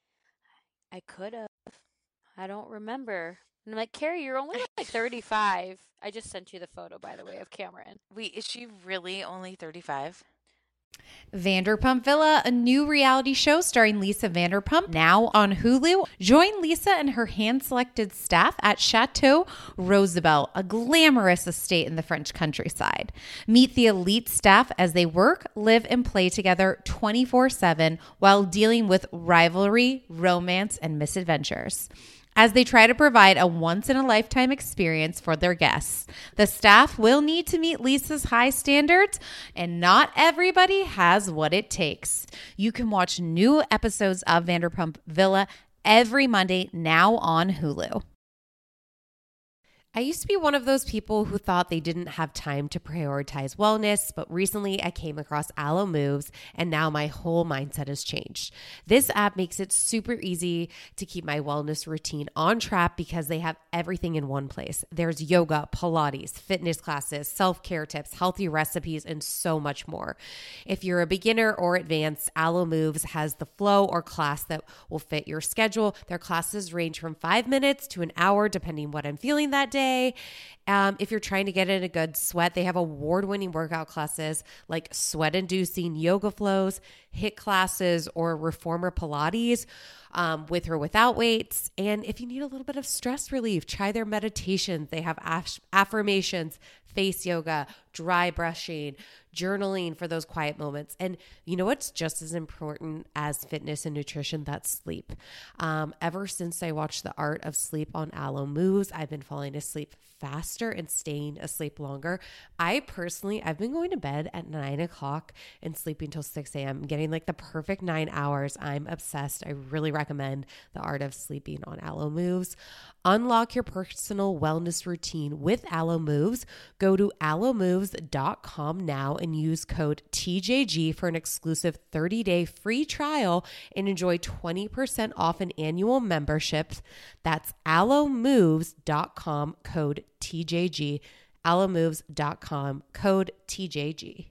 I could have. I don't remember. And I'm like, Carrie, you're only like thirty-five. I just sent you the photo, by the way, of Cameron. Wait, is she really only thirty-five? Vanderpump Villa, a new reality show starring Lisa Vanderpump, now on Hulu. Join Lisa and her hand-selected staff at Chateau Rosabelle, a glamorous estate in the French countryside. Meet the elite staff as they work, live, and play together twenty-four seven while dealing with rivalry, romance, and misadventures. As they try to provide a once-in-a-lifetime experience for their guests, the staff will need to meet Lisa's high standards, and not everybody has what it takes. You can watch new episodes of Vanderpump Villa every Monday, now on Hulu. I used to be one of those people who thought they didn't have time to prioritize wellness, but recently I came across Alo Moves, and now my whole mindset has changed. This app makes it super easy to keep my wellness routine on track because they have everything in one place. There's yoga, Pilates, fitness classes, self-care tips, healthy recipes, and so much more. If you're a beginner or advanced, Alo Moves has the flow or class that will fit your schedule. Their classes range from five minutes to an hour, depending what I'm feeling that day. day. Um, if you're trying to get in a good sweat, they have award-winning workout classes like sweat-inducing yoga flows, HIIT classes, or reformer Pilates um, with or without weights. And if you need a little bit of stress relief, try their meditations. They have aff- affirmations, face yoga, dry brushing, journaling for those quiet moments. And you know what's just as important as fitness and nutrition? That's sleep. Um, ever since I watched The Art of Sleep on Alo Moves, I've been falling asleep faster and staying asleep longer. I personally, I've been going to bed at nine o'clock and sleeping till six a.m., getting like the perfect nine hours. I'm obsessed. I really recommend The Art of Sleeping on Alo Moves. Unlock your personal wellness routine with Alo Moves. Go to alo moves dot com now and use code T J G for an exclusive thirty-day free trial and enjoy twenty percent off an annual membership. That's alo moves dot com, code T J G, alo moves dot com, code T J G.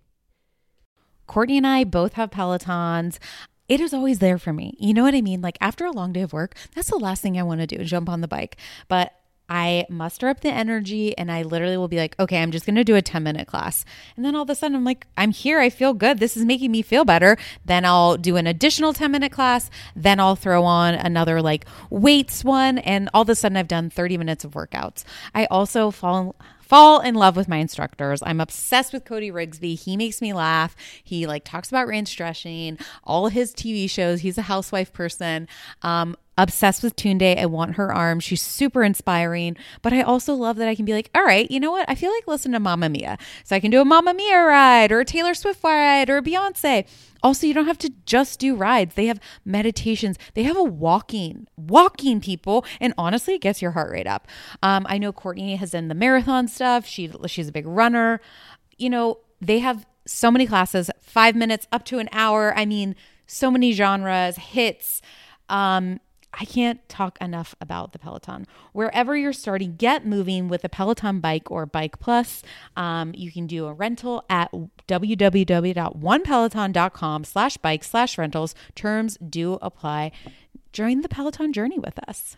Courtney and I both have Pelotons. It is always there for me. You know what I mean? Like after a long day of work, that's the last thing I want to do, jump on the bike. But I muster up the energy and I literally will be like, okay, I'm just going to do a ten minute class. And then all of a sudden I'm like, I'm here. I feel good. This is making me feel better. Then I'll do an additional ten minute class. Then I'll throw on another like weights one. And all of a sudden I've done thirty minutes of workouts. I also fall Fall in love with my instructors. I'm obsessed with Cody Rigsby. He makes me laugh. He like talks about range stretching, all of his T V shows. He's a housewife person. Um, obsessed with Tunde. I want her arm. She's super inspiring. But I also love that I can be like, all right, you know what? I feel like listening to Mamma Mia. So I can do a Mamma Mia ride or a Taylor Swift ride or a Beyonce. Also, you don't have to just do rides. They have meditations. They have a walking, walking people. And honestly, it gets your heart rate up. Um, I know Courtney has done the marathon stuff. She, she's a big runner. You know, they have so many classes, five minutes up to an hour. I mean, so many genres, hits. Um, I can't talk enough about the Peloton. Wherever you're starting, get moving with a Peloton bike or Bike Plus. Um, you can do a rental at w w w dot one peloton dot com slash bike slash rentals. Terms do apply. Join the Peloton journey with us.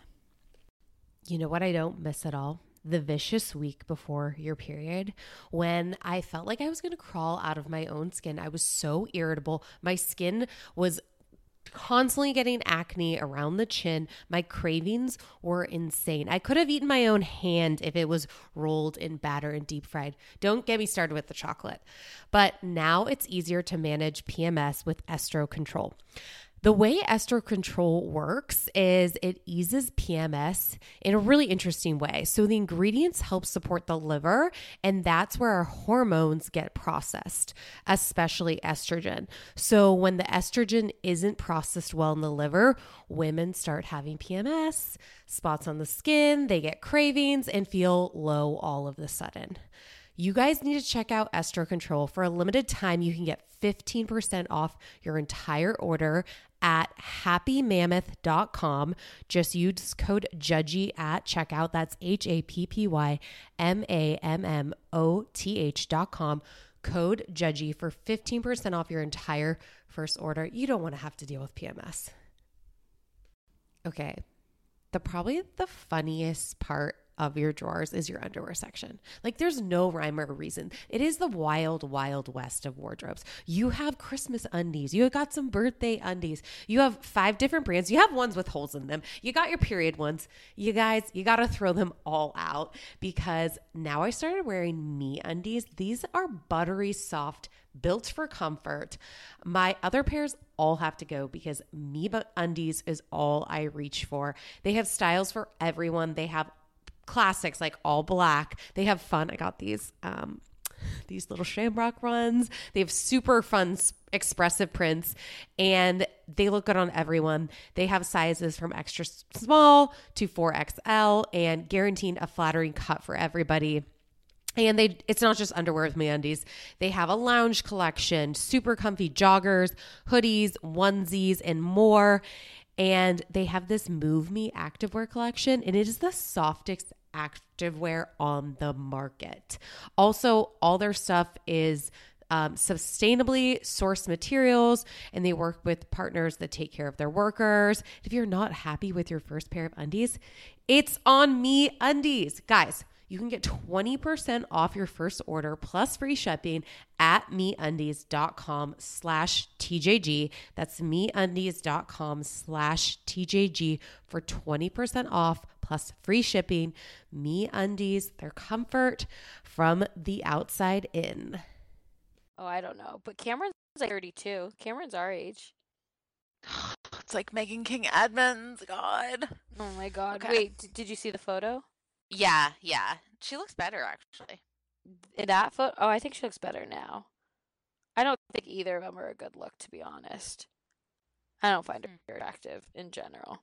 You know what I don't miss at all? The vicious week before your period, when I felt like I was going to crawl out of my own skin. I was so irritable. My skin was constantly getting acne around the chin. My cravings were insane. I could have eaten my own hand if it was rolled in batter and deep fried. Don't get me started with the chocolate. But now it's easier to manage P M S with Estro Control. The way Estro Control works is it eases P M S in a really interesting way. So the ingredients help support the liver, and that's where our hormones get processed, especially estrogen. So when the estrogen isn't processed well in the liver, women start having P M S, spots on the skin, they get cravings, and feel low all of a sudden. You guys need to check out Estro Control. For a limited time, you can get fifteen percent off your entire order at happy mammoth dot com. Just use code JUDGY at checkout. That's H A P P Y M A M M O T H dot com. Code JUDGY for fifteen percent off your entire first order. You don't want to have to deal with P M S. Okay. The probably the funniest part of your drawers is your underwear section. Like there's no rhyme or reason. It is the wild, wild west of wardrobes. You have Christmas undies. You got some birthday undies. You have five different brands. You have ones with holes in them. You got your period ones. You guys, you got to throw them all out because now I started wearing Me Undies. These are buttery soft, built for comfort. My other pairs all have to go because Me Undies is all I reach for. They have styles for everyone. They have classics like all black. They have fun. I got these um these little shamrock runs. They have super fun expressive prints and they look good on everyone. They have sizes from extra small to four X L and guaranteeing a flattering cut for everybody. And they it's not just underwear with MeUndies. They have a lounge collection, super comfy joggers, hoodies, onesies, and more. And they have this Move Me activewear collection, and it is the softest activewear on the market. Also, all their stuff is um, sustainably sourced materials, and they work with partners that take care of their workers. If you're not happy with your first pair of undies, it's on MeUndies. Guys, You can get twenty percent off your first order plus free shipping at meundies.com slash TJG. That's meundies.com slash TJG for twenty percent off plus free shipping. MeUndies, their comfort from the outside in. Oh, I don't know. But Cameron's like thirty-two. Cameron's our age. It's like Megan King Edmonds. God. Oh my God. Okay. Wait, d- did you see the photo? Yeah, yeah. She looks better, actually. In that photo? Oh, I think she looks better now. I don't think either of them are a good look, to be honest. I don't find her attractive in general.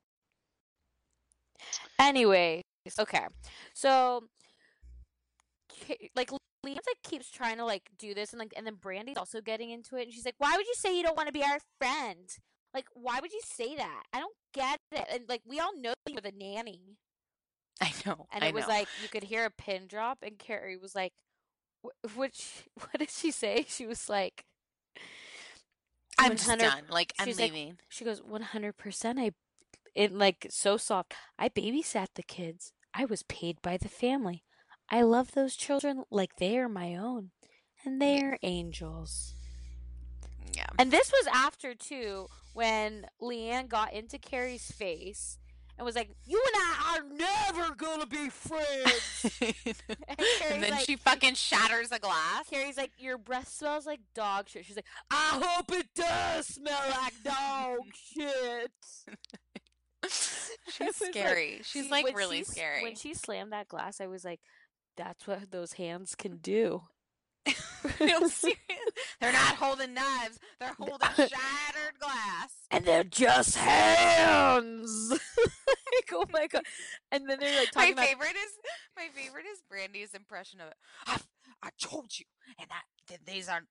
Anyway, okay. So, like, Leanne's like keeps trying to like do this, and like, and then Brandy's also getting into it, and she's like, "Why would you say you don't want to be our friend? Like, why would you say that? I don't get it." And like, we all know you're the nanny. I know. And I it was know. like you could hear a pin drop, and Carrie was like, "Wh- "Which? What did she say?" She was like, I'm just one hundred done. Like, I'm she's like- leaving. She goes, one hundred percent. I, it like so soft. I babysat the kids. I was paid by the family. I love those children like they are my own, and they are angels." Yeah. And this was after too, when Leanne got into Carrie's face and was like, "You and I are never gonna be friends." and Carrie's then like- she fucking shatters a glass. Carrie's like, "Your breath smells like dog shit." She's like, "I hope it does smell like dog shit." She's It was like- scary. She's she- like when really she s- scary. When she slammed that glass, I was like, "That's what those hands can do." No, serious. They're not holding knives. They're holding shattered glass. And they're just hands. Like, oh my God. And then they're like My talking about favorite is my favorite is Brandy's impression of it. I, I told you, and I, th- these aren't.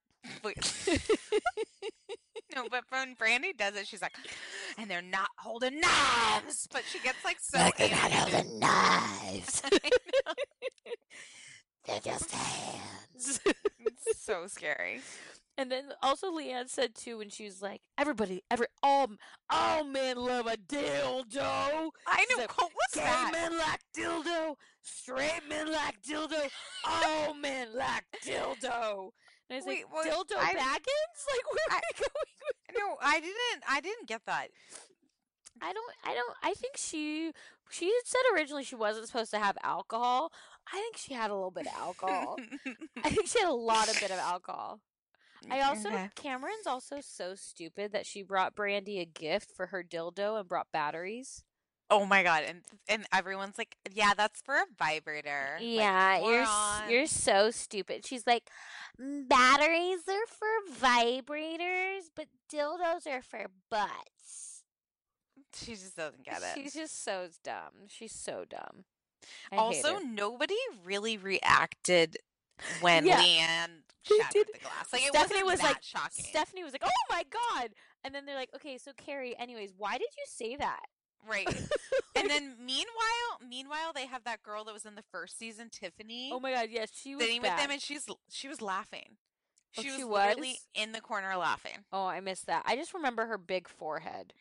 No, but when Brandy does it, she's like, and they're not holding knives. But she gets like so. Like, they're not animated. holding knives. I know. They're just hands. It's so scary. And then also Leanne said too when she was like, everybody, every all all men love a dildo. I She's know. like, Cole, what's Gay that? men like dildo. Straight men like dildo. All men like dildo. And I was Wait, like, what? dildo I- Baggins? Like, where are I- we going with No, I didn't. I didn't get that. I don't I don't I think she she had said originally she wasn't supposed to have alcohol. I think she had a little bit of alcohol. I think she had a lot of bit of alcohol. I also Okay. Cameron's also so stupid that she brought Brandy a gift for her dildo and brought batteries. Oh my god, and and everyone's like, yeah, that's for a vibrator. Like, Yeah, you're s- moron. you're so stupid. She's like, "Mm, batteries are for vibrators, but dildos are for butts." She just doesn't get it. She's just so dumb. She's so dumb. I hate Also, her. nobody really reacted when Yeah. Leanne They shattered did. the glass. Like, it Stephanie wasn't was that like, shocking. Stephanie was like, "Oh my God." And then they're like, "Okay, so Carrie, anyways, why did you say that?" Right. And then meanwhile, meanwhile, they have that girl that was in the first season, Tiffany, Oh my God, yes, she was sitting bad. with them, and she's she was laughing. Oh, She was she literally was? in the corner laughing. Oh, I missed that. I just remember her big forehead.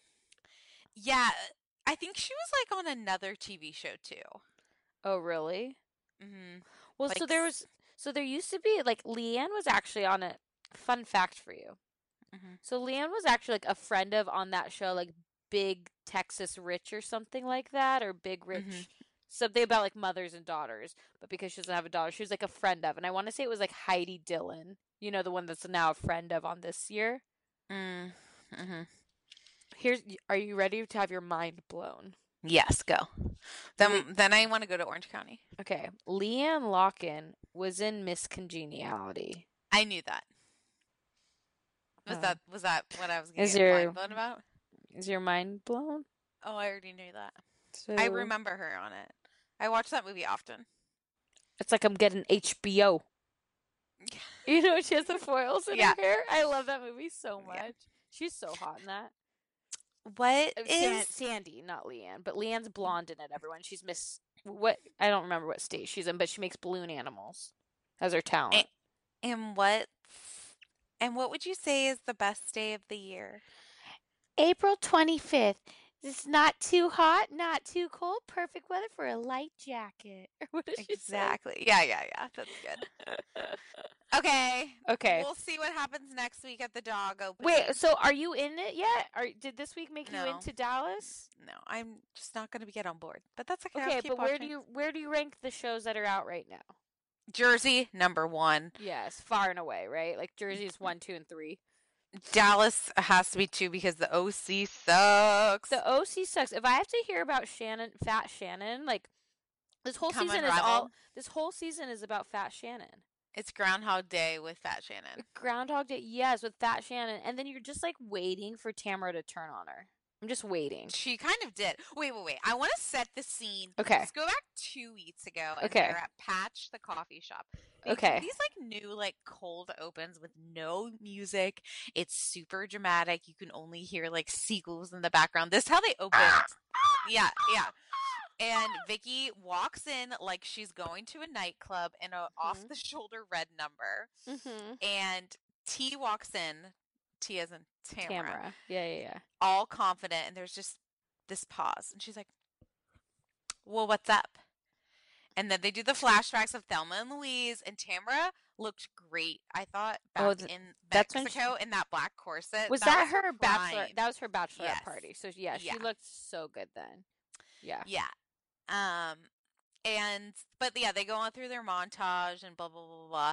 Yeah, I think she was like on another T V show too. Oh, really? Mm-hmm. Well, so Like there s- was, so there used to be like Leanne was actually on a fun fact for you. Mhm. So Leanne was actually like a friend of on that show, like Big Texas Rich or something like that, or Big Rich, Mhm. something about like mothers and daughters. But because she doesn't have a daughter, she was like a friend of, and I want to say it was like Heidi Dillon, you know, the one that's now a friend of on this year. Mm. Mm-hmm. Here's, are you ready to have your mind blown? Yes, go. Then then I want to go to Orange County. Okay, Leanne Locken was in Miss Congeniality. I knew that. Was Oh. that was that what I was going Is to get your- mind blown about? Is your mind blown? Oh, I already knew that. So I remember her on it. I watch that movie often. It's like I'm getting H B O. You know, she has the foils in Yeah. her hair. I love that movie so much. Yeah. She's so hot in that. What Uh, San- is Sandy, not Leanne, but Leanne's blonde in it. Everyone, she's Miss what? I don't remember what state she's in, but she makes balloon animals as her talent. and what and what would you say is the best day of the year? April twenty-fifth, It's not too hot, not too cold. Perfect weather for a light jacket. Or what did she say? Exactly. Yeah, yeah, yeah. That's good. Okay. Okay. We'll see what happens next week at the dog opening. Wait, so are you in it yet? Are did this week make you No. into Dallas? No, I'm just not going to get on board. But that's okay. I'll Okay, keep but where do watching. you where do you rank the shows that are out right now? Jersey, number one. Yes, far and away, right? Like Jersey's one, two, and three. Dallas has to be two because the O C sucks. The O C sucks. If I have to hear about Shannon, Fat Shannon, like this whole Come season on, is all. Rebel. This whole season is about Fat Shannon. It's Groundhog Day with Fat Shannon. Groundhog Day, yes, with Fat Shannon, and then you're just like waiting for Tamara to turn on her. I'm just waiting. She kind of did. Wait, wait, wait. I want to set the scene. Okay. Let's go back two weeks ago. And Okay. They're at Patch, the coffee shop. They do Okay. These like new like cold opens with no music. It's super dramatic. You can only hear like seagulls in the background. This is how they opened. yeah, yeah. And Vicky walks in like she's going to a nightclub in a off the shoulder red number. Mm-hmm. And T walks in. T as in Tamara. Tamara. Yeah, yeah, yeah. All confident, and there's just this pause, and she's like, well, what's up? And then they do the flashbacks of Thelma and Louise, and Tamara looked great. I thought back Oh, th- in that's when Mexico in that black corset. Was that, was her bachelor? prime. That was her bachelorette Yes. party. So yeah, she Yeah. looked so good then. Yeah. Yeah. Um, and but yeah, they go on through their montage and blah blah blah blah,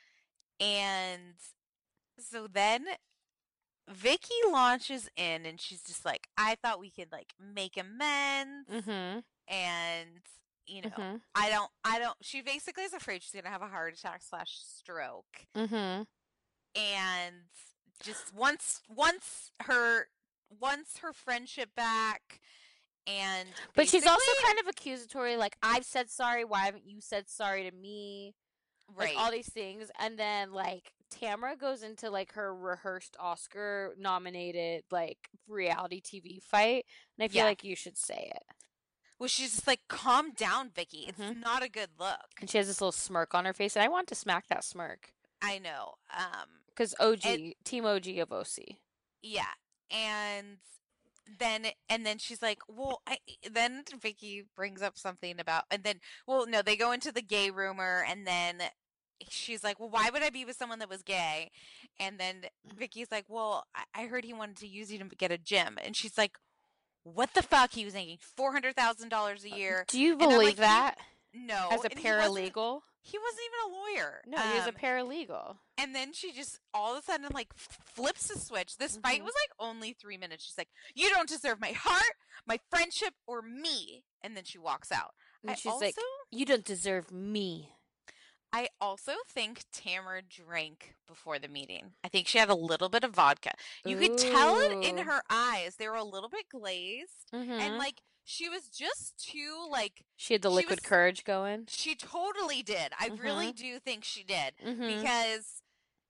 and so then Vicky launches in, and she's just like, I thought we could like make amends, Mm-hmm. and you know, Mhm. I don't, I don't. She basically is afraid she's gonna have a heart attack slash stroke, Mm-hmm. and just once, once her, once her friendship back, and But she's also basically- kind of accusatory. Like, I've said sorry. Why haven't you said sorry to me? right. Like all these things, and then like Tamara goes into like her rehearsed Oscar nominated like reality T V fight, and I feel Yeah. like you should say it. Well, she's just like, calm down, Vicky. It's Mhm. not a good look. And she has this little smirk on her face, and I want to smack that smirk I know. Um, because O G, Team O G of O C. yeah, and then and then she's like, well, I, then Vicky brings up something about, and then well, no, they go into the gay rumor, and then she's like, well, why would I be with someone that was gay? And then Vicky's like, well, I, I heard he wanted to use you to get a gym, and she's like, what the fuck? He was making four hundred thousand dollars a year. Do you And I'm believe like, he- that? No, As a and he wasn't- paralegal? He wasn't even a lawyer. No, he was a Um, paralegal. And then she just all of a sudden like f- flips the switch. This fight Mhm. was like only three minutes. She's like, "You don't deserve my heart, my friendship, or me." And then she walks out. And I she's also, like, you don't deserve me. I also think Tamara drank before the meeting. I think she had a little bit of vodka. You could tell it in Ooh. her eyes; they were a little bit glazed, Mm-hmm. and like she was just too like She had the she liquid was- courage going. she totally did. I really do think she did Mm-hmm. because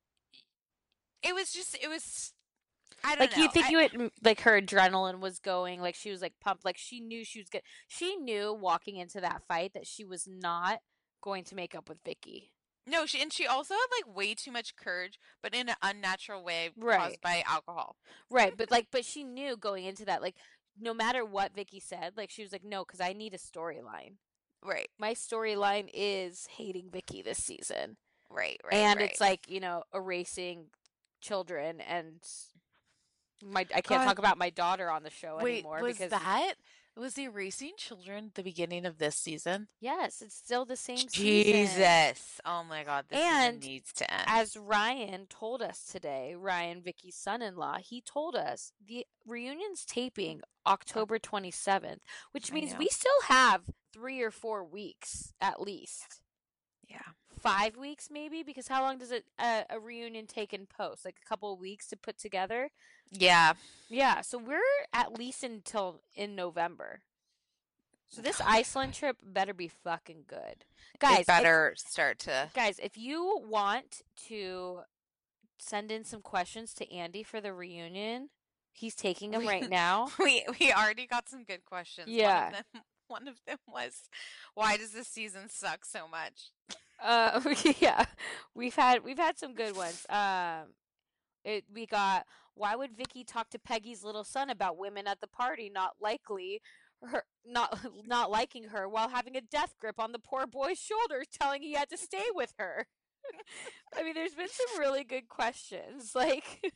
it was just it was. I don't Like know. you think I- you would like her adrenaline was going, like she was like pumped, like she knew she was good. She knew walking into that fight that she was not going to make up with Vicky. No, she and she also had like way too much courage, but in an unnatural way Right. caused by alcohol. Right, but like but she knew going into that, like no matter what Vicky said, like she was like, no, because I need a storyline. Right, My storyline is hating Vicky this season. right, right. and right. it's like, you know, erasing children, and my I can't God. talk about my daughter on the show wait, anymore was because that was the erasing children the beginning of this season? yes, it's still the same season. Jesus, oh my God, this And season needs to end. As Ryan told us today, Ryan, Vicky's son-in-law, he told us the reunion's taping October twenty-seventh, which I means know. we still have three or four weeks at least. yeah, Five weeks maybe, because how long does it uh, a reunion take in post? Like a couple of weeks to put together? yeah. Yeah, so we're at least until in November. So this Iceland trip better be fucking good. Guys, it better start to. If, guys, if you want to send in some questions to Andy for the reunion, he's taking them right now. We we already got some good questions. Yeah. One of them, one of them was, why does this season suck so much? Uh, yeah, we've had we've had some good ones. Um, It, we got, why would Vicky talk to Peggy's little son about women at the party not likely her not not liking her while having a death grip on the poor boy's shoulder telling he had to stay with her? I mean, there's been some really good questions. Like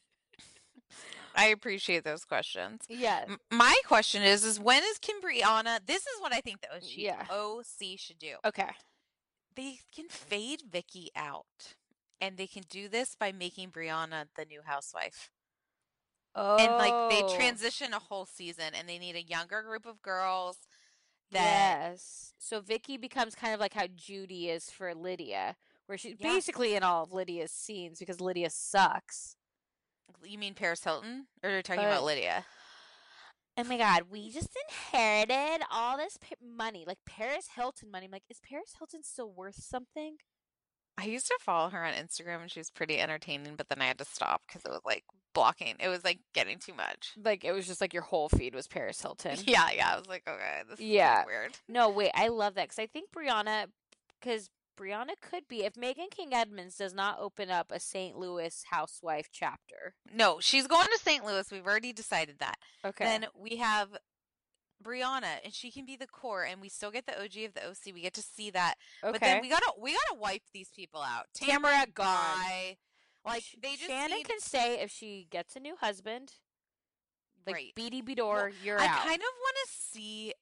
I appreciate those questions. Yeah. M- my question is, is when is Kim Brianna? This is what I think the O C, Yeah. O C should do. Okay. They can fade Vicky out, and they can do this by making Brianna the new housewife. Oh. And like they transition a whole season, and they need a younger group of girls. That Yes. So Vicky becomes kind of like how Judy is for Lydia, where she's Yeah. basically in all of Lydia's scenes because Lydia sucks. You mean Paris Hilton, or are you talking Uh, about Lydia? Oh my God, we just inherited all this pa- money, like Paris Hilton money. I'm like, is Paris Hilton still worth something? I used to follow her on Instagram, and she was pretty entertaining, but then I had to stop because it was like blocking. It was like getting too much. Like, it was just like your whole feed was Paris Hilton. Yeah, yeah. I was like, okay, this Yeah. is weird. No, wait, I love that because I think Brianna, because Brianna could be, if Megan King Edmonds does not open up a Saint Louis housewife chapter. No, she's going to Saint Louis. We've already decided that. Okay. Then we have Brianna, and she can be the core, and we still get the O G of the O C. We get to see that. okay. But then we gotta we gotta wipe these people out. Tamara gone. Guy, like Sh- they just Shannon need, can stay if she gets a new husband. Like, Right. Beady Bedore, you're I out. kind of want to see.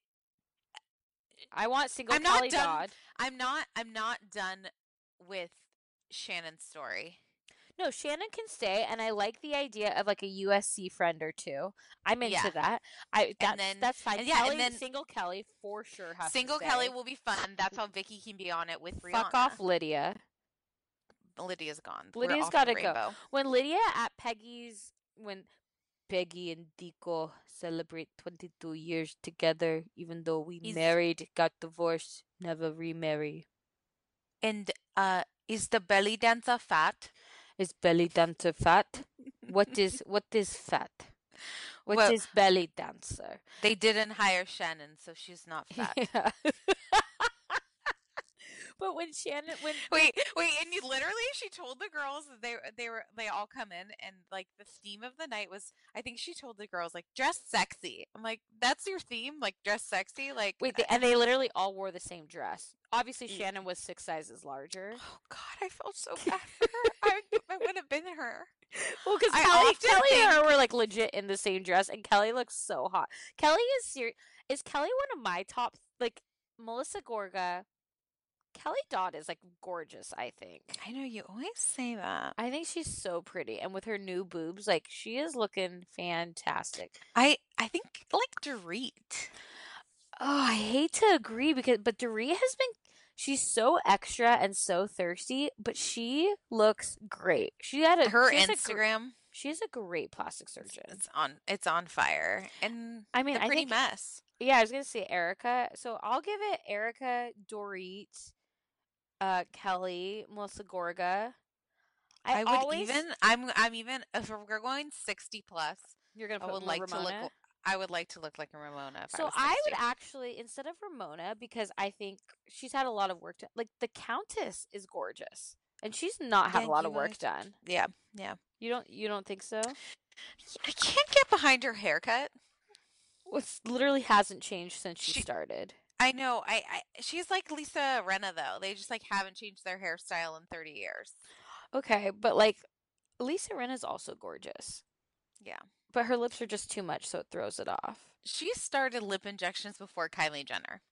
I want single I'm not Kelly done- Dodd. I'm not. I'm not done with Shannon's story. No, Shannon can stay, and I like the idea of like a U S C friend or two. I'm into Yeah. that. I that's then- that's fine. and yeah, and Kelly, then- single Kelly for sure has Single to stay. Kelly will be fun. That's how Vicky can be on it with Brianna. Fuck off, Lydia. Lydia's gone. We're Lydia's off the gotta go. rainbow. When Lydia at Peggy's, when Peggy and Dico celebrate twenty-two years together, even though we Is- married, got divorced, never remarry. And uh, is the belly dancer fat? Is belly dancer fat? What is what is fat? What Well- is belly dancer? They didn't hire Shannon, so she's not fat. Yeah. But when Shannon, when Wait, wait, and you literally, she told the girls that they they were they all come in, and like the theme of the night was, I think she told the girls like dress sexy. I'm like, that's your theme, like dress sexy, like wait, they, and they literally all wore the same dress. Obviously, Mm. Shannon was six sizes larger. Oh God, I felt so bad for her. I, I would have been her. Well, because I Kelly, often Kelly and her think- were like legit in the same dress, and Kelly looks so hot. Kelly is serious. Is Kelly one of my top? Like Melissa Gorga, Kelly Dodd is like gorgeous. I think. I know you always say that. I think she's so pretty, and with her new boobs, like she is looking fantastic. I I think like Dorit. Oh, I hate to agree because, but Dorit has been. She's so extra and so thirsty, but she looks great. She had a Her she has a gr- Instagram, she has a great plastic surgeon. it's on it's on fire, and I mean, the I pretty think mess. Yeah, I was gonna say Erica. So I'll give it Erica, Dorit, uh, Kelly, Melissa Gorga. I, I, would always, even I'm I'm even if we're going sixty plus, You're gonna I put would like to Ramona? look. I would like to look like a Ramona. If I, So was I would sixty. actually, instead of Ramona, because I think she's had a lot of work done. Like the Countess is gorgeous, and she's not had Yeah, a lot you of work guys- done. Yeah, yeah. You don't, you don't think so? I can't get behind her haircut. What's literally hasn't changed since she, She- started. I know. I, I she's like Lisa Renna though. They just like haven't changed their hairstyle in thirty years. Okay, but like Lisa Rinna is also gorgeous, Yeah. but her lips are just too much, so it throws it off. She started lip injections before Kylie Jenner.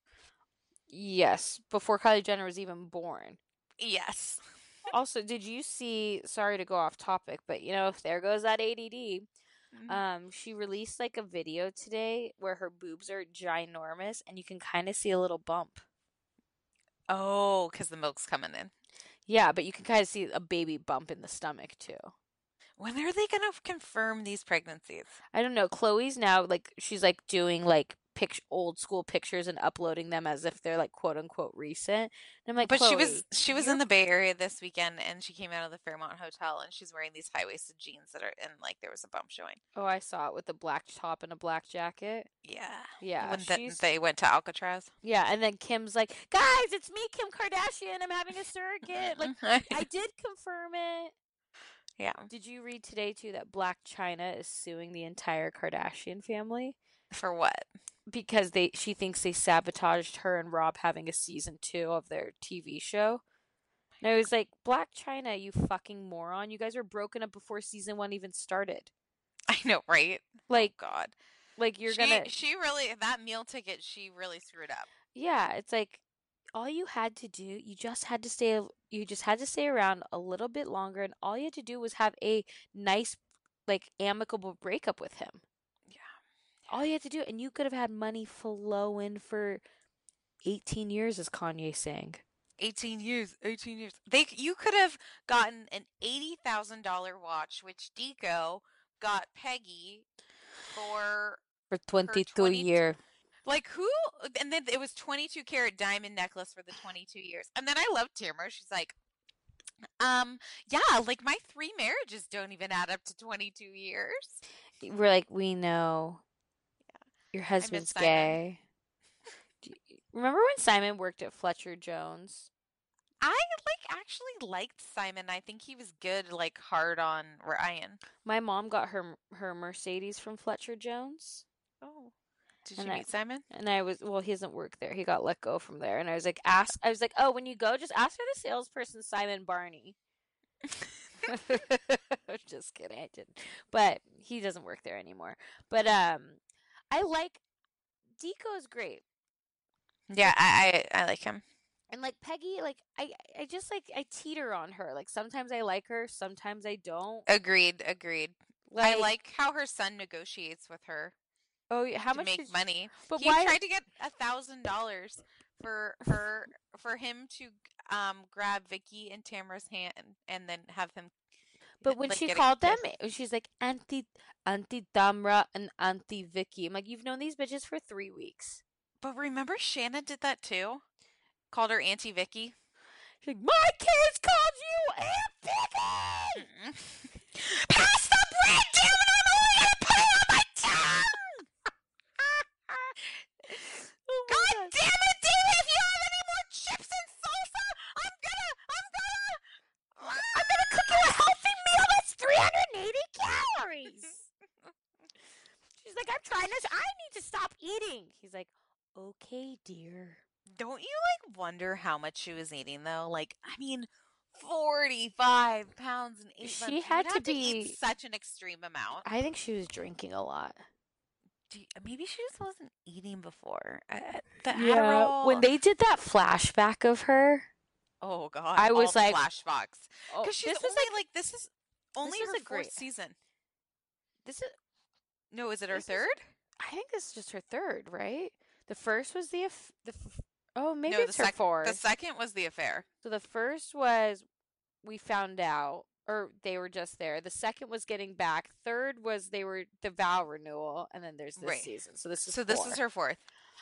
Yes, before Kylie Jenner was even born. Yes. Also, did you see? Sorry to go off topic, but you know, there goes that A D D. Mhm. Um, she released like a video today where her boobs are ginormous, and you can kind of see a little bump. Oh, because the milk's coming in. Yeah, but you can kind of see a baby bump in the stomach too. When are they gonna confirm these pregnancies? I don't know. Chloe's now like she's like doing like pic- old school pictures and uploading them as if they're like quote unquote recent. And I'm like, But she was "Chloe, she was you're in the Bay Area this weekend, and she came out of the Fairmont Hotel, and she's wearing these high waisted jeans that are, and like there was a bump showing. Oh, I saw it with a black top and a black jacket. Yeah. Yeah, When the- she's they went to Alcatraz. yeah, and then Kim's like, guys, it's me, Kim Kardashian. I'm having a surrogate. Like, I did confirm it. Yeah. Did you read today, too, that Black China is suing the entire Kardashian family? For what? Because they she thinks they sabotaged her and Rob having a season two of their T V show. And I was like, Black China, you fucking moron. You guys were broken up before season one even started. I know, right? Like, oh, God. Like, you're she, gonna... She really... That meal ticket, she really screwed up. Yeah, it's like, all you had to do, you just had to stay... You just had to stay around a little bit longer, and all you had to do was have a nice, like, amicable breakup with him. Yeah. All you had to do, and you could have had money flowing for eighteen years, as Kanye sang. eighteen years, eighteen years. They, you could have gotten an eighty thousand dollars watch, which Deco got Peggy for... For twenty-two years. Like, who? And then it was twenty-two karat diamond necklace for the twenty-two years. And then I love Tamara. She's like, um, yeah, like my three marriages don't even add up to twenty-two years. We're like, we know. Yeah. Your husband's gay. Remember when Simon worked at Fletcher Jones? I like actually liked Simon. I think he was good, like hard on Ryan. My mom got her her Mercedes from Fletcher Jones. Oh, did and you I, meet Simon? And I was well. He doesn't work there. He got let go from there. And I was like, ask. I was like, oh, when you go, just ask for the salesperson, Simon Barney. Just kidding, I didn't. But he doesn't work there anymore. But um, I like Deco is great. Yeah, I, I I like him. And like Peggy, like I I just like I teeter on her. Like sometimes I like her, sometimes I don't. Agreed, agreed. Like, I like how her son negotiates with her. Oh, how to much make did, money? But he why tried to get a thousand dollars for her for him to um grab Vicky and Tamara's hand and then have him. But when like, she called them, she's like Auntie Auntie Tamra and Auntie Vicky. I'm like, you've known these bitches for three weeks. But remember, Shanna did that too. Called her Auntie Vicky. She's like, my kids called you Aunt Vicky. Mm-mm. Pass the bread, damn it! I'm only gonna put it on my tongue. oh God, God damn it, David! If you have any more chips and salsa, I'm gonna, I'm gonna, I'm gonna cook you a healthy meal that's three hundred eighty calories. She's like, I'm trying to. I need to stop eating. He's like, okay, dear. Don't you, like, wonder how much she was eating, though? Like, I mean, forty-five pounds in eight she months. Had to to be be eat such an extreme amount. I think she was drinking a lot. Do you, maybe she just wasn't eating before. Uh, the yeah, Adderall. When they did that flashback of her, oh God, I was all like, flashbacks. Because oh, she's this only is like, like this is only this her a fourth great season. This is no, is it her this third? Is, I think this is just her third, right? The first was the the oh maybe no, it's the her sec- fourth. The second was the affair. So the first was we found out, or they were just there. The second was getting back. Third was they were the vow renewal, and then there's this right. season. So this is so four. this is her fourth.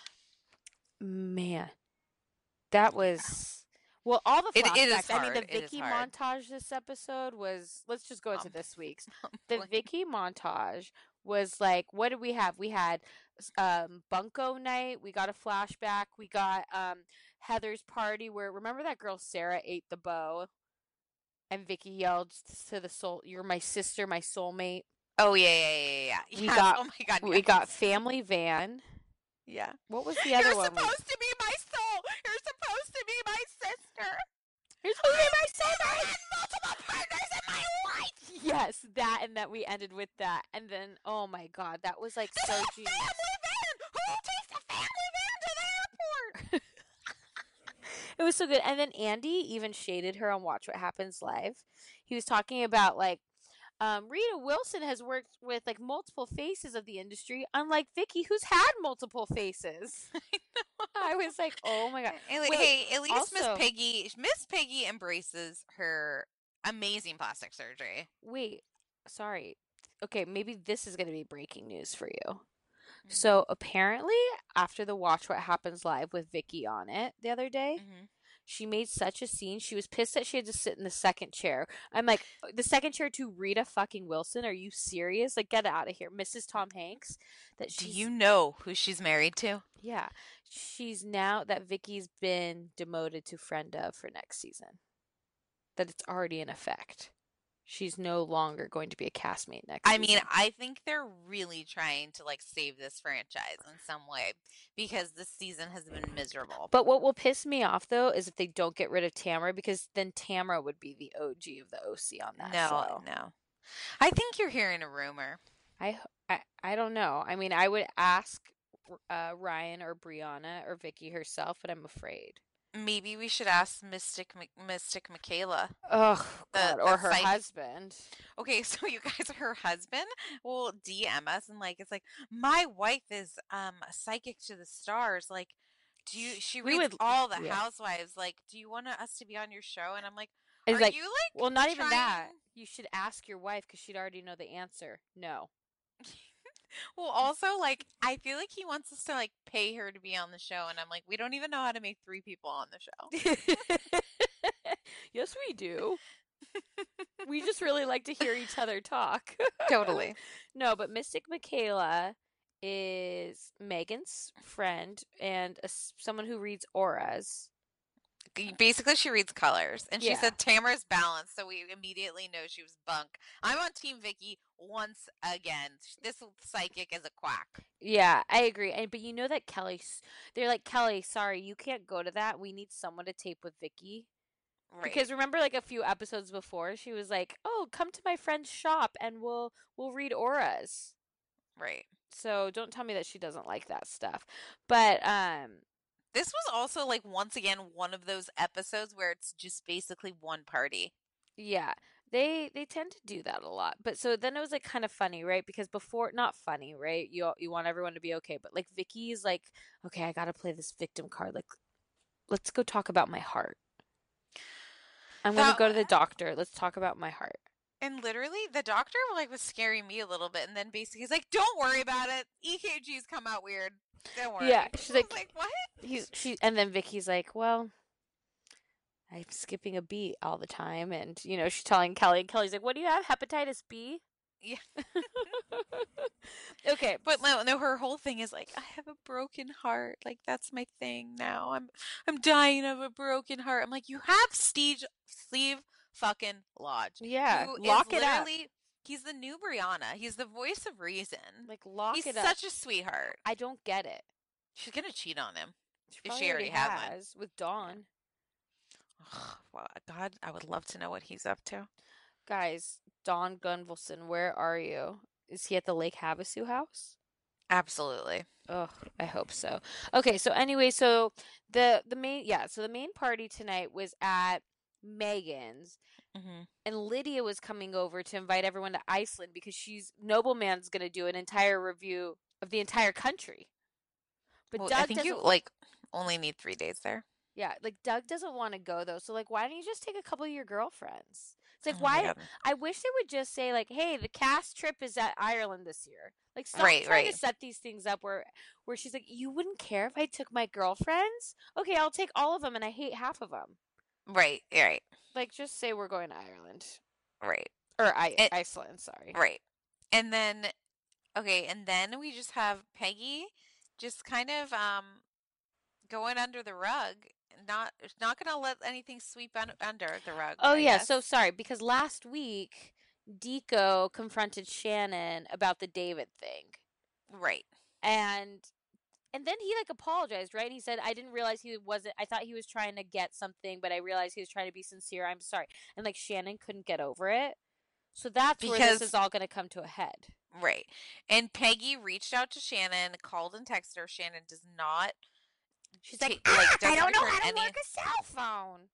Man, that was well all the flashbacks. It, it is hard. I mean, the it Vicky hard. montage this episode was. Let's just go into um, this week's. The Vicky montage was like, what did we have? We had um, Bunko night. We got a flashback. We got um, Heather's party where remember that girl Sarah ate the bow, and Vicky yelled to the soul, "You're my sister, my soulmate." Oh yeah, yeah, yeah, yeah. We yes. got. Oh my God. We yes. got Family Van. Yeah. What was the other You're one? You're supposed we... to be my soul. You're supposed to be my sister. You're supposed to be my soulmate. I had multiple partners in my life. Yes, that and that we ended with that, and then oh my God, that was like this so is a genius. Family van. Who takes a family van to the airport? It was so good, and then Andy even shaded her on Watch What Happens Live. He was talking about like. Um, Rita Wilson has worked with like multiple faces of the industry, unlike Vicky, who's had multiple faces. I, I was like, oh my God. Hey, Wait, hey at least also, Miss Peggy, Miss Peggy embraces her amazing plastic surgery. Wait, sorry. Okay, maybe this is going to be breaking news for you. Mm-hmm. So apparently, after the Watch What Happens Live with Vicky on it the other day. Mm-hmm. She made such a scene. She was pissed that she had to sit in the second chair. I'm like, the second chair to Rita fucking Wilson? Are you serious? Like, get out of here. Missus Tom Hanks. That Do you know who she's married to? Yeah. She's now, that Vicky's been demoted to friend of for next season. That it's already in effect. She's no longer going to be a castmate next I season. mean, I think they're really trying to like save this franchise in some way because this season has been miserable. But what will piss me off though is if they don't get rid of Tamara, because then Tamara would be the O G of the O C on that no, show. No, I think you're hearing a rumor. I, I, I don't know. I mean, I would ask uh, Ryan or Brianna or Vicky herself, but I'm afraid. Maybe we should ask Mystic Mystic Michaela. Oh, God. The, or the her psych- husband. Okay, so you guys, her husband will D M us and like, it's like, my wife is um a psychic to the stars. Like, do you? She We reads would- all the yeah. housewives. Like, do you want us to be on your show? And I'm like, It's are like, you like? well, not even trying- that. You should ask your wife because she'd already know the answer. No. Well, also, like, I feel like he wants us to, like, pay her to be on the show. And I'm like, we don't even know how to make three people on the show. Yes, we do. We just really like to hear each other talk. Totally. No, but Mystic Michaela is Megan's friend and a, someone who reads auras. Basically, she reads colors. And she Yeah. said Tamara's balanced, so we immediately know she was bunk. I'm on Team Vicky once again. This psychic is a quack. Yeah, I agree. And but you know that Kelly, they're like, Kelly, sorry, you can't go to that. We need someone to tape with Vicky. Right. Because remember, like a few episodes before, she was like, "Oh, come to my friend's shop and we'll we'll read auras." Right. So don't tell me that she doesn't like that stuff. But um, This was also, like, once again, one of those episodes where it's just basically one party. yeah, they they tend to do that a lot. But so then it was like kind of funny, right? Because before, not funny, right? You you want everyone to be okay, but like Vicky's like, "Okay, I gotta play this victim card. Like, let's go talk about my heart. I'm gonna That- go to the doctor. Let's talk about my heart." And literally, the doctor, like, was scaring me a little bit. And then basically he's like, don't worry about it. E K Gs come out weird. Don't worry. Yeah, she's I was like- like, what? He's she and then Vicky's like, "Well, I'm skipping a beat all the time," and you know she's telling Kelly, and Kelly's like, "What do you have? Hepatitis B?" Yeah. Okay, But no, no, her whole thing is like, I have a broken heart. Like, that's my thing now. I'm I'm dying of a broken heart. I'm like, you have Steve Steve fucking Lodge. yeah, who is lock it up. literally- He's the new Brianna. He's the voice of reason. Like lock He's it up. such a sweetheart. I don't get it. She's gonna cheat on him. She, If probably she already has one. has with Dawn. Ugh, well, God, I would love to know what he's up to. Guys, Dawn Gunvalson, where are you? Is he at the Lake Havasu house? Absolutely. Oh, I hope so. Okay, so anyway, so the the main yeah, so the main party tonight was at Megan's. Mm-hmm. And Lydia was coming over to invite everyone to Iceland because she's Nobleman's going to do an entire review of the entire country. But Well, Doug I think doesn't. you like only need three days there. Yeah, like Doug doesn't want to go though. So like, why don't you just take a couple of your girlfriends? It's like Oh my why? God. I wish they would just say like, "Hey, the cast trip is at Ireland this year." Like, stop Right, trying right. to set these things up where where she's like, "You wouldn't care if I took my girlfriends? Okay, I'll take all of them, and I hate half of them." Right, right, Like, just say we're going to Ireland right, or I- It- Iceland. Sorry. right. And then, okay, and then we just have Peggy just kind of um going under the rug, not not gonna let anything sweep un- under the rug. Oh I yeah, guess. so sorry because last week Deco confronted Shannon about the David thing. right. And and then he like apologized, right? He said, "I didn't realize he wasn't I thought he was trying to get something, but I realized he was trying to be sincere. I'm sorry." And like Shannon couldn't get over it. So that's where Because- this is all going to come to a head. Right. And Peggy reached out to Shannon, called and texted her. Shannon does not. She's ta- like, "Ah, I doesn't don't know return how to any- work a cell phone."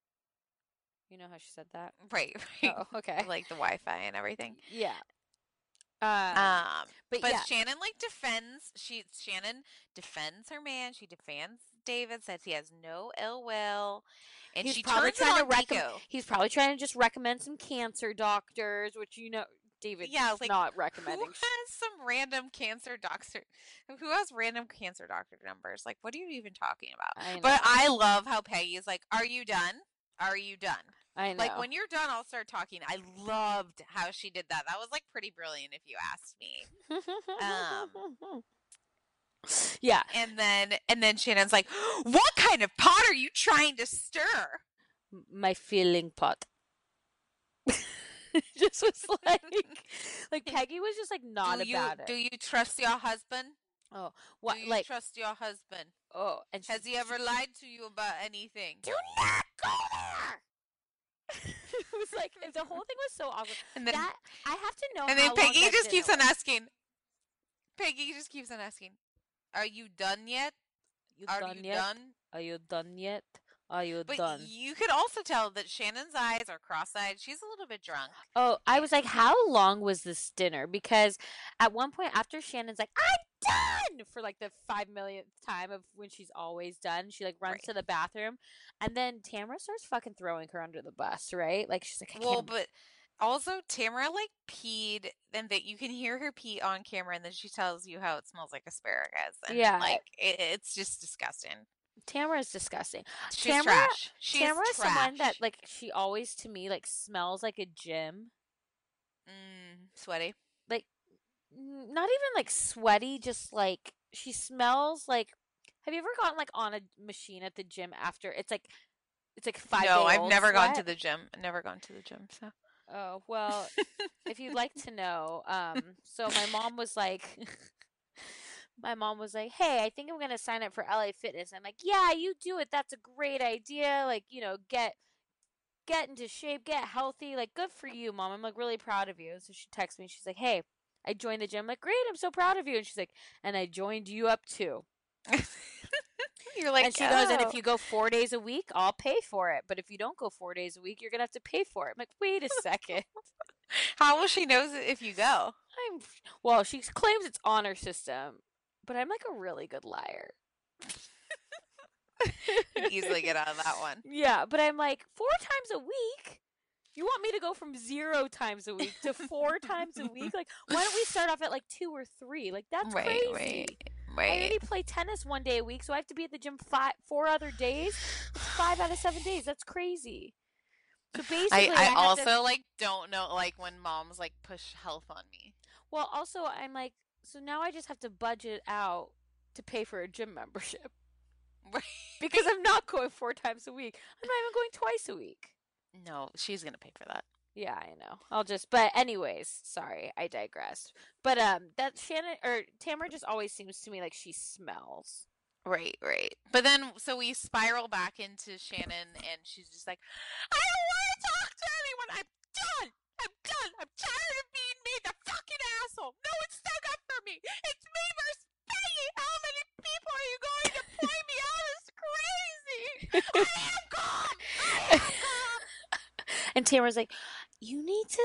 You know how she said that? Right, right. Oh, okay. Like the Wi-Fi and everything. Yeah. Um, Um, but, but yeah. Shannon like defends. She Shannon defends her man. She defends David. Says he has no ill will, and he's she probably turns it trying to on recommend. Deco. He's probably trying to just recommend some cancer doctors, which you know, David's Yeah, like, not Who recommending. has some random cancer doctor? Who has random cancer doctor numbers? Like, what are you even talking about? I know. But I love how Peggy is like, "Are you done? Are you done?" I know. Like, when you're done, I'll start talking. I loved how she did that. That was like pretty brilliant, if you asked me. um, yeah, And then, and then Shannon's like, "What kind of pot are you trying to stir?" my feeling pot. just was like, like Peggy was just like not do you, about it. Do you trust your husband? Oh, what? Do you like, trust your husband? oh, and Has she, he ever lied to you about anything? Do not go there. It was like the whole thing was so awkward. And then, that I have to know. and how then long Peggy that just keeps dinner on was. asking. Peggy just keeps on asking, "Are you done yet? You Are done you yet? done?" Are you done yet? Are you But done? you could also tell that Shannon's eyes are cross-eyed. She's a little bit drunk. Oh, I was like, how long was this dinner? Because at one point after Shannon's like, I'm done for like the five millionth time of when she's always done, she like runs Right. to the bathroom, and then Tamara starts fucking throwing her under the bus, right? Like she's like, I Well, can't. but also Tamara like peed, and that you can hear her pee on camera, and then she tells you how it smells like asparagus. And Yeah. like it, it's just disgusting. Tamara's disgusting. She's Tamara, trash. She's Tamara is someone that trash. like she always to me like smells like a gym. Mm, sweaty. Like n- not even like sweaty, just like she smells like. Have you ever gotten like on a machine at the gym after it's like it's like five? No, day I've old never gone to sweat? the gym. I've never gone to the gym. So. Oh well, if you'd like to know, um, so my mom was like, my mom was like, hey, I think I'm gonna sign up for L A Fitness. I'm like, yeah, you do it. That's a great idea. Like, you know, get get into shape, get healthy. Like, good for you, mom. I'm like really proud of you. So she texts me. She's like, hey, I joined the gym. I'm like, great. I'm so proud of you. And she's like, and I joined you up too. You're like, And she goes, and "Oh." if you go four days a week, I'll pay for it. But if you don't go four days a week, you're gonna have to pay for it. I'm like, wait a second. How will she know if you go? I'm well, she claims it's honor system, but I'm like a really good liar. You can easily get out of that one. Yeah, but I'm like four times a week. You want me to go from zero times a week to four times a week? Like, why don't we start off at like two or three? Like, that's Right, crazy. right, I right. already play tennis one day a week, so I have to be at the gym five, four other days. It's five out of seven days. That's crazy. So basically, I, I, I have also to, like don't know like when moms like push health on me. well, also I'm like, so now I just have to budget out to pay for a gym membership. Right. Because I'm not going four times a week. I'm not even going twice a week. No, she's gonna pay for that. Yeah, I know. I'll just but anyways, sorry, I digressed. But um that Shannon or Tamara just always seems to me like she smells. Right, right. But then so we spiral back into Shannon, and she's just like, I don't want to talk to anyone. I'm done. I'm done. I'm tired of being made the fucking asshole. No one stuck up for me. It's me versus Peggy. How many people are you going to point me out as crazy? I am calm. I am calm. And Tamara's like, "You need to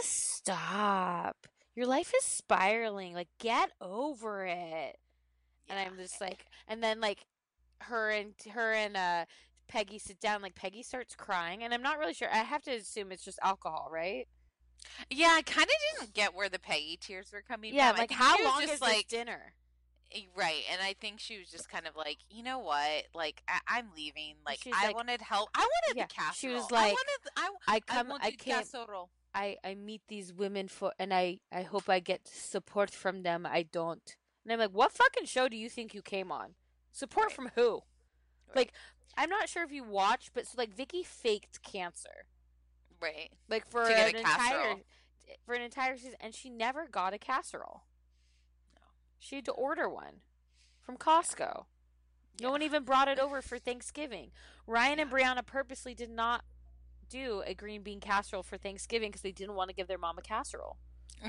stop. Your life is spiraling. Like, get over it." And I'm just like, and then like her and her and uh Peggy sit down. Like Peggy starts crying, and I'm not really sure. I have to assume it's just alcohol, right? Yeah, I kind of didn't get where the Peggy tears were coming Yeah. from. I Like, think how she was long just is like, this dinner? Eh, Right, and I think she was just kind of like, you know what? Like, I- I'm leaving. Like, She's I like- wanted help. I wanted Yeah, the casserole. she was I like, wanted. I, I I come. I wanted came. casserole. I, I meet these women for and I, I hope I get support from them. I don't. And I'm like, what fucking show do you think you came on? Support Right. from who? Right. Like, I'm not sure if you watched, but so like Vicky faked cancer. Right. Like for To get an a entire casserole. for an entire season, and she never got a casserole. No. She had to order one from Costco. No Yeah. one even brought it over for Thanksgiving. Ryan and Brianna purposely did not do a green bean casserole for Thanksgiving because they didn't want to give their mom a casserole.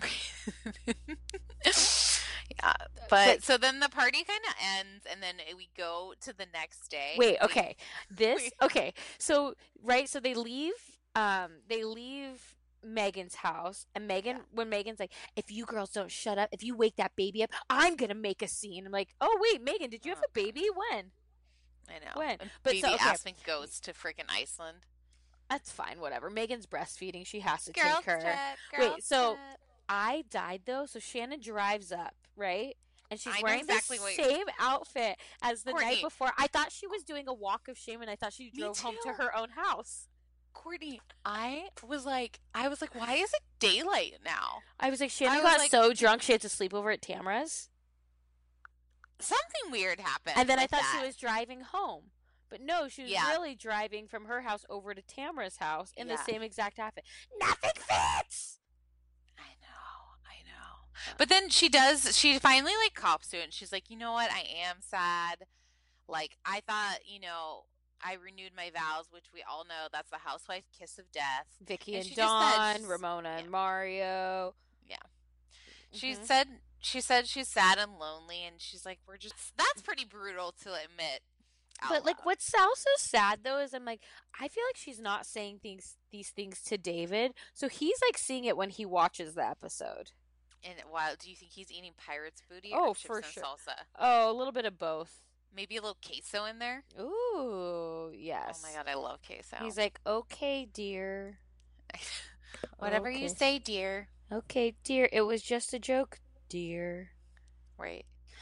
Yeah, but, But- so then the party kind of ends, and then we go to the next day. Wait, We- okay. This Wait. okay. So right, so they leave um they leave Megan's house, and Megan when Megan's like, if you girls don't shut up, if you wake that baby up, I'm gonna make a scene. I'm like, oh wait, Megan, did you have Oh, a baby? When? I know. when? And But baby so, okay. Aspen goes to freaking Iceland. That's fine, whatever. Megan's breastfeeding, she has to Girls take her. trip, Wait, girls so- trip. I died though, so Shannon drives up, right? And she's I know wearing exactly the what you're- same outfit as the night Courtney. before. I thought she was doing a walk of shame, and I thought she Me drove home to too. her own house. Courtney, I was like, I was like, why is it daylight now? I was like, Shannon was got like- so drunk she had to sleep over at Tamara's. Something weird happened. And then I with thought that. she was driving home. But no, she was Yeah. really driving from her house over to Tamara's house in Yeah. the same exact outfit. Nothing fits! But then she does, she finally like cops to it and she's like, you know what? I am sad. Like, I thought, you know, I renewed my vows, which we all know that's the housewife kiss of death. Vicky And and, she just said Dawn, she's- Ramona yeah. and Mario. Yeah. She Mhm. said she said she's sad and lonely, and she's like, we're just, that's pretty brutal to admit out But like, loud. what's also sad though is I'm like, I feel like she's not saying things these things to David, so he's like seeing it when he watches the episode. And wow, do you think he's eating pirate's booty Oh, or chips for and sure. salsa? Oh, a little bit of both. Maybe a little queso in there? Ooh, yes. Oh my god, I love queso. He's like, okay, dear. Whatever you Okay. say, dear. Okay, dear. It was just a joke, dear. Right.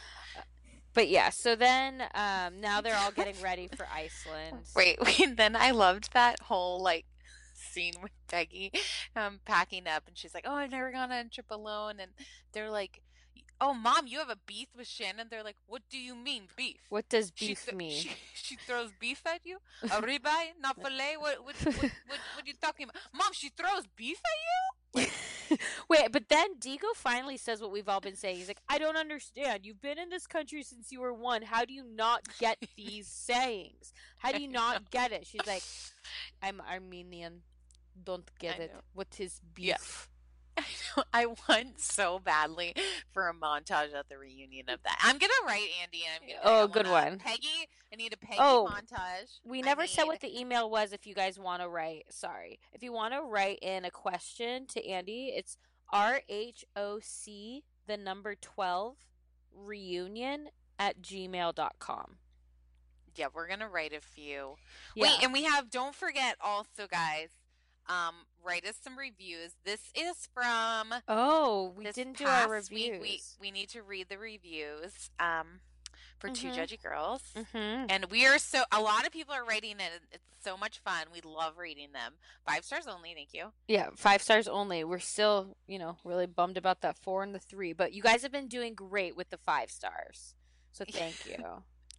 But yeah, so then um, now they're all getting ready for Iceland. Wait, wait, then I loved that whole like scene with Peggy um packing up and she's like, oh, I've never gone on a trip alone, and they're like, oh, Mom, you have a beef with Shannon. They're like, what do you mean beef? What does She beef th- mean? She, she throws beef at you? A ribeye, not filet? What what, what, what what are you talking about? Mom, she throws beef at you? Wait, but then Digo finally says what we've all been saying. He's like, I don't understand. You've been in this country since you were one. How do you not get these sayings? How do you not get it? She's like, I'm Armenian. Don't get I it. know. What is beef? Yeah. I know. I want so badly for a montage at the reunion of that. I'm gonna write Andy and I'm gonna Oh, I want good a one. Peggy. I need a Peggy Oh, montage. We I never said need- what the email was if you guys want to write. Sorry. If you want to write in a question to Andy, it's R H O C, the number twelve, reunion at gmail dot com. Yeah, we're gonna write a few. Yeah. Wait, and we have. Don't forget also, guys. Um, write us some reviews. This is from. Oh, we this didn't do our past week. reviews. We we need to read the reviews. Um, for two Mhm. judgy girls. Mm-hmm. And we are so, a lot of people are writing it. It's so much fun. We love reading them. Five stars only. Thank you. Yeah, five stars only. We're still, you know, really bummed about that four and the three, but you guys have been doing great with the five stars. So thank you.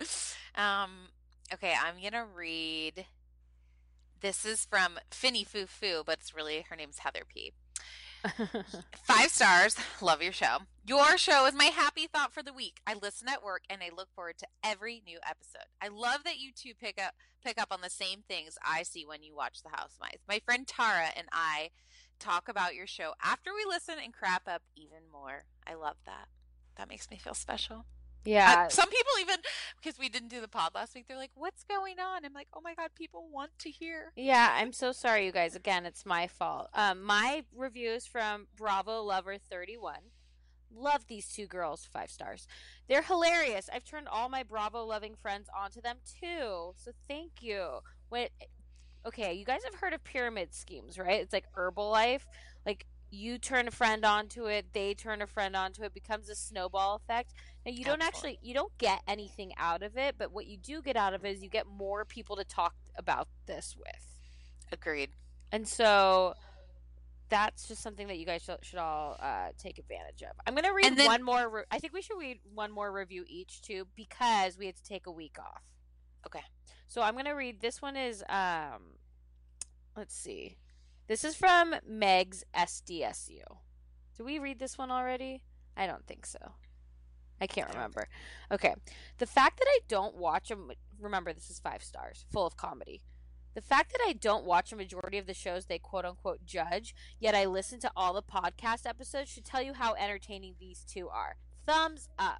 Um, okay, I'm going to read. This is from Finny Foo Foo, but it's really, her name's Heather P. Five stars. Love your show. Your show is my happy thought for the week. I listen at work and I look forward to every new episode. I love that you two pick up pick up on the same things I see when you watch The Housewives. My friend Tara and I talk about your show after we listen and crap up even more. I love that. That makes me feel special. Yeah. Uh, some people even, because we didn't do the pod last week, they're like, what's going on? I'm like, oh my God, people want to hear. Yeah, I'm so sorry, you guys. Again, it's my fault. Um, my review is from Bravo Lover thirty-one. Love these two girls, five stars. They're hilarious. I've turned all my Bravo loving friends onto them too. So thank you. When, okay, you guys have heard of pyramid schemes, right? It's like Herbalife. Like you turn a friend onto it, they turn a friend onto it, becomes a snowball effect. Now you don't Excellent. actually, you don't get anything out of it, but what you do get out of it is you get more people to talk about this with. Agreed. And so that's just something that you guys should, should all uh, take advantage of. I'm going to read And then- one more. Re- I think we should read one more review each too, because we had to take a week off. Okay. So I'm going to read. This one is, um, let's see. This is from Meg's S D S U. Did we read this one already? I don't think so. I can't I don't remember. Okay. The fact that I don't watch them, remember this is five stars, full of comedy. The fact that I don't watch a majority of the shows they quote unquote judge, yet I listen to all the podcast episodes should tell you how entertaining these two are. Thumbs up.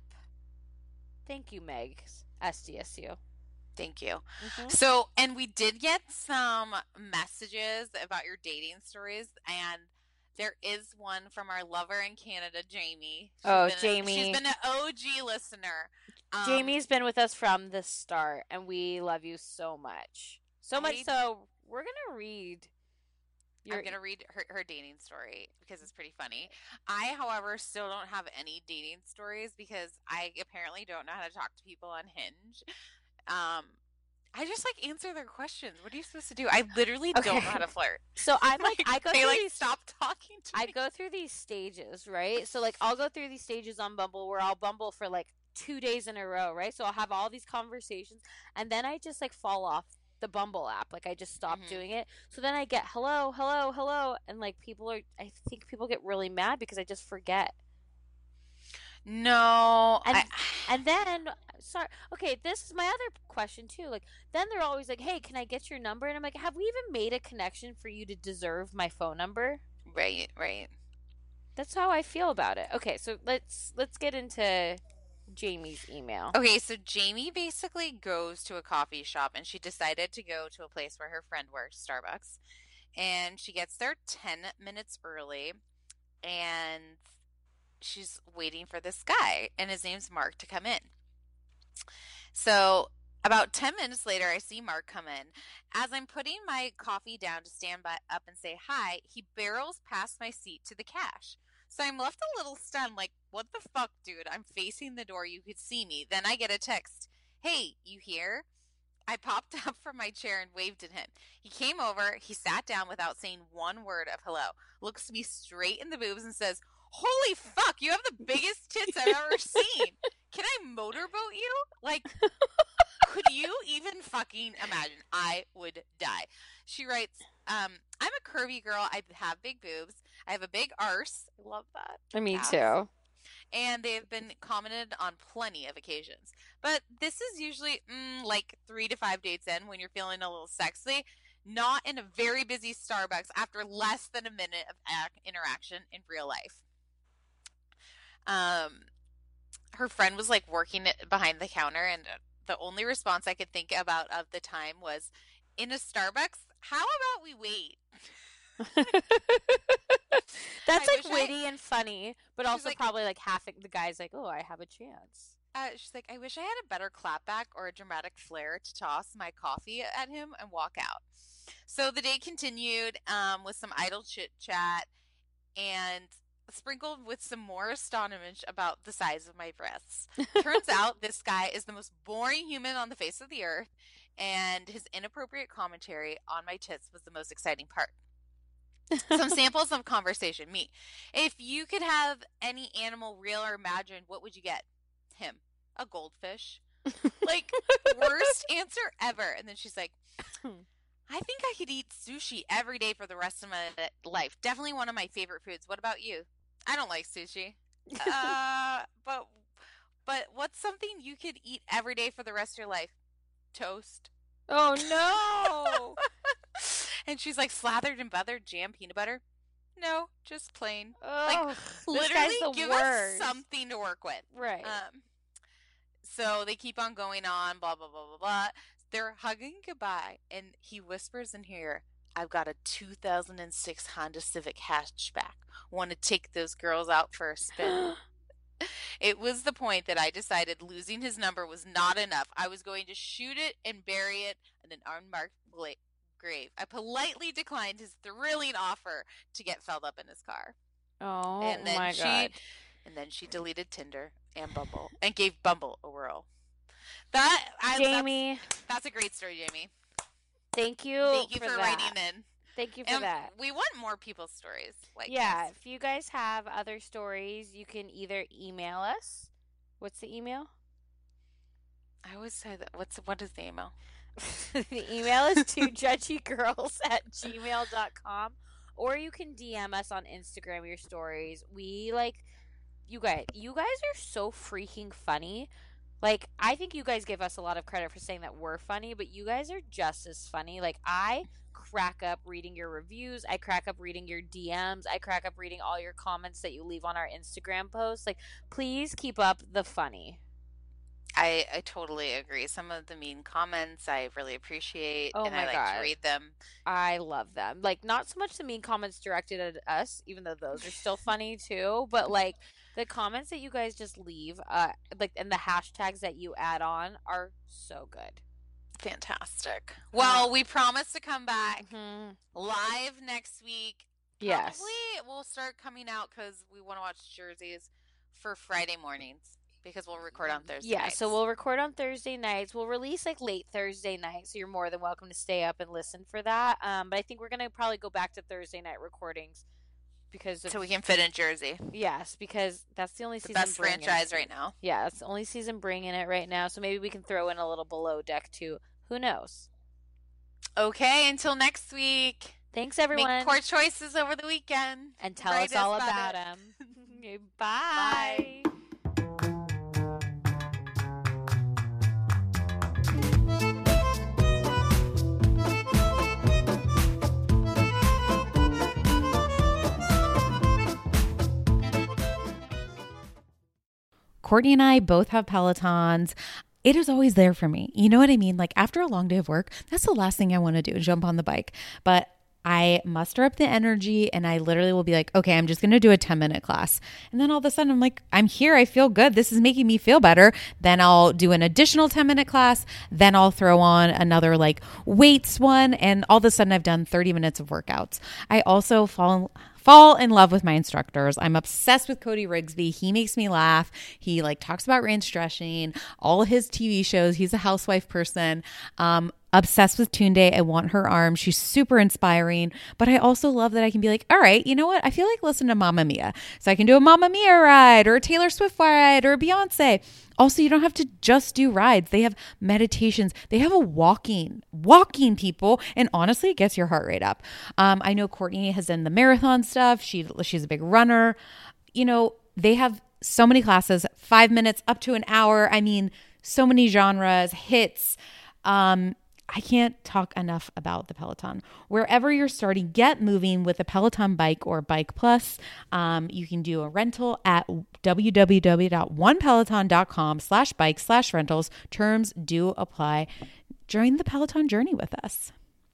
Thank you, Meg's S D S U. Thank you. Mhm. So, and we did get some messages about your dating stories, and there is one from our lover in Canada, Jamie. She's Oh, been a- Jamie. she's been an O G listener. Um, Jamie's been with us from the start, and we love you so much. So much I- so, we're going to read your. I'm going to read her, her dating story because it's pretty funny. I, however, still don't have any dating stories because I apparently don't know how to talk to people on Hinge. Um, I just like answer their questions. What are you supposed to do? I literally don't know Okay. how to flirt. So I'm like, I go they through like these. stop talking to I me. go through these stages, right? So like I'll go through these stages on Bumble where I'll Bumble for like two days in a row, right? So I'll have all these conversations and then I just like fall off the Bumble app. Like I just stop Mhm. doing it. So then I get hello, hello, hello, and like people are I think people get really mad because I just forget. No. And I, and then sorry, okay, this is my other question too. Like then they're always like, "Hey, can I get your number?" And I'm like, "Have we even made a connection for you to deserve my phone number?" right, right. That's how I feel about it. Okay, so let's let's get into Jamie's email. Okay, so Jamie basically goes to a coffee shop and she decided to go to a place where her friend worked, Starbucks. And she gets there ten minutes early and she's waiting for this guy, and his name's Mark, to come in. So about ten minutes later, I see Mark come in. As I'm putting my coffee down to stand by up and say hi, he barrels past my seat to the cash. So I'm left a little stunned, like, what the fuck, dude? I'm facing the door. You could see me. Then I get a text. Hey, you here? I popped up from my chair and waved at him. He came over. He sat down without saying one word of hello. Looks me straight in the boobs and says, holy fuck, you have the biggest tits I've ever seen. Can I motorboat you? Like, could you even fucking imagine? I would die. She writes, um, I'm a curvy girl. I have big boobs. I have a big arse. I love that. Me Ass. too. And they've been commented on plenty of occasions. But this is usually mm, like three to five dates in when you're feeling a little sexy. Not in a very busy Starbucks after less than a minute of interaction in real life. Um, her friend was like working behind the counter, and the only response I could think about of the time was, in a Starbucks, how about we wait? That's I like wish witty I- and funny, but She's also like- probably like half the guy's like, oh, I have a chance. Uh, she's like, I wish I had a better clapback or a dramatic flair to toss my coffee at him and walk out. So the day continued um, with some idle chit chat and sprinkled with some more astonishment about the size of my breasts. Turns out this guy is the most boring human on the face of the earth, and his inappropriate commentary on my tits was the most exciting part. Some samples of conversation. Me. If you could have any animal, real or imagined, what would you get? Him. A goldfish. Like, worst answer ever. And then she's like, I think I could eat sushi every day for the rest of my life. Definitely one of my favorite foods. What about you? I don't like sushi. Uh, but but what's something you could eat every day for the rest of your life? Toast. Oh no! And she's like, slathered in butter, jam, peanut butter. No, just plain. Oh, this Literally, guy's the give worst. us something to work with. Right. Um. So they keep on going on, blah blah blah blah blah. They're hugging goodbye, and he whispers in here, I've got a two thousand six Honda Civic hatchback. Want to take those girls out for a spin? It was the point that I decided losing his number was not enough. I was going to shoot it and bury it in an unmarked gla- grave. I politely declined his thrilling offer to get filled up in his car. Oh and then my she, god. And then she deleted Tinder and Bumble and gave Bumble a whirl. That I, Jamie, that's, that's a great story, Jamie. thank you. Thank you for, that. writing in. Thank you for And that. we want more people's stories. Like Yeah, this. if you guys have other stories, you can either email us. What's the email? I always say that. What's what is the email? The email is two judgygirls at gmail dot com, or you can D M us on Instagram your stories. We like you guys. You guys are so freaking funny. Like, I think you guys give us a lot of credit for saying that we're funny, but you guys are just as funny. Like, I crack up reading your reviews. I crack up reading your D Ms. I crack up reading all your comments that you leave on our Instagram posts. Like, please keep up the funny. I, I totally agree. Some of the mean comments I really appreciate, Oh and my I like God. to read them. I love them. Like, not so much the mean comments directed at us, even though those are still funny too, but like the comments that you guys just leave, uh, like, and the hashtags that you add on are so good. Fantastic. Well, we promise to come back Mm-hmm. live next week. Yes. Probably we'll start coming out because we want to watch jerseys for Friday mornings because we'll record on Thursday Yeah, nights. so we'll record on Thursday nights. We'll release like late Thursday night, so you're more than welcome to stay up and listen for that. Um, but I think we're gonna probably go back to Thursday night recordings because of, so we can fit in Jersey. yes, because that's the only The season best bringing franchise it. right now. Yeah, that's the only season bringing it right now. So maybe we can throw in a little below deck too. Who knows? Okay, until next week. Thanks everyone, Make poor choices over the weekend. and tell Write us all us about about them. Bye. Bye. Courtney and I both have Pelotons. It is always there for me. You know what I mean? Like after a long day of work, that's the last thing I want to do, jump on the bike. But I muster up the energy and I literally will be like, okay, I'm just going to do a ten minute class. And then all of a sudden I'm like, I'm here. I feel good. This is making me feel better. Then I'll do an additional ten minute class. Then I'll throw on another like weights one. And all of a sudden I've done thirty minutes of workouts. I also fall fall in love with my instructors. I'm obsessed with Cody Rigsby. He makes me laugh. He like talks about range stretching, all his T V shows. He's a housewife person. Um, obsessed with Tunde. I want her arm. She's super inspiring. But I also love that I can be like, all right, you know what? I feel like listening to Mamma Mia. So I can do a Mamma Mia ride or a Taylor Swift ride or a Beyonce. Also, you don't have to just do rides. They have meditations. They have a walking, walking people. And honestly, it gets your heart rate up. Um, I know Courtney has done the marathon stuff. She, she's a big runner. You know, they have so many classes, five minutes up to an hour. I mean, so many genres, hits. Um, I can't talk enough about the Peloton. Wherever you're starting, get moving with a Peloton bike or Bike Plus. Um, you can do a rental at www.onepeloton.com slash bike slash rentals. Terms do apply. Join the Peloton journey with us.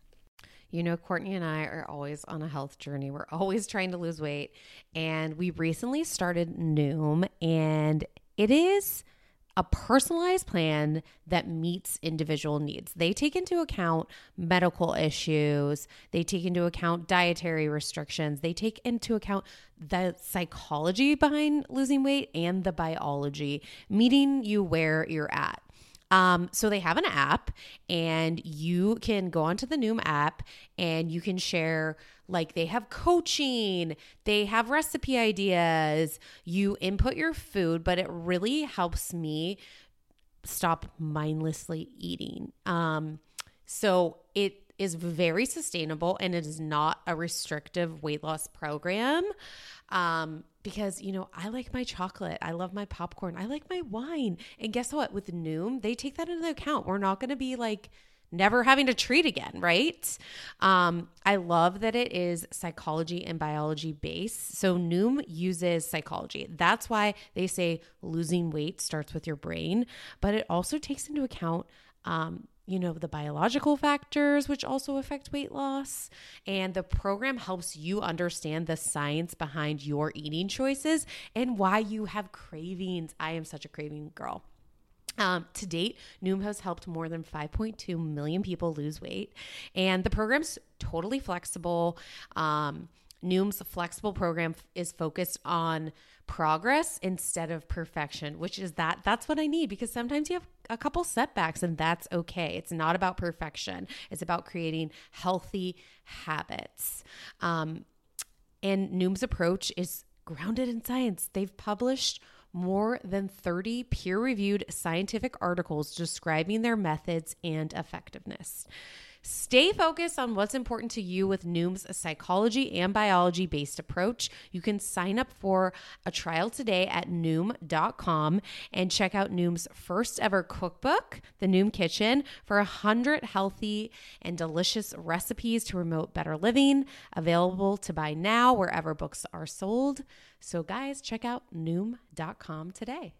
You know, Courtney and I are always on a health journey. We're always trying to lose weight. And we recently started Noom, and it is a personalized plan that meets individual needs. They take into account medical issues. They take into account dietary restrictions. They take into account the psychology behind losing weight and the biology, meeting you where you're at. Um, so they have an app, and you can go onto the Noom app and you can share, like they have coaching, they have recipe ideas, you input your food, but it really helps me stop mindlessly eating. Um, so it is very sustainable, and it is not a restrictive weight loss program. Um, because, you know, I like my chocolate. I love my popcorn. I like my wine. And guess what? With Noom, they take that into account. We're not going to be like never having to treat again, right? Um, I love that it is psychology and biology based. So Noom uses psychology. That's why they say losing weight starts with your brain, but it also takes into account um, you know, the biological factors, which also affect weight loss. And the program helps you understand the science behind your eating choices and why you have cravings. I am such a craving girl. Um, to date, Noom has helped more than five point two million people lose weight. And the program's totally flexible. Um, Noom's flexible program is focused on progress instead of perfection, which is that that's what I need, because sometimes you have a couple setbacks and that's okay. It's not about perfection. It's about creating healthy habits. Um, and Noom's approach is grounded in science. They've published more than thirty peer-reviewed scientific articles describing their methods and effectiveness. Stay focused on what's important to you with Noom's psychology and biology-based approach. You can sign up for a trial today at Noom dot com and check out Noom's first ever cookbook, The Noom Kitchen, for one hundred healthy and delicious recipes to promote better living, available to buy now wherever books are sold. So guys, check out Noom dot com today.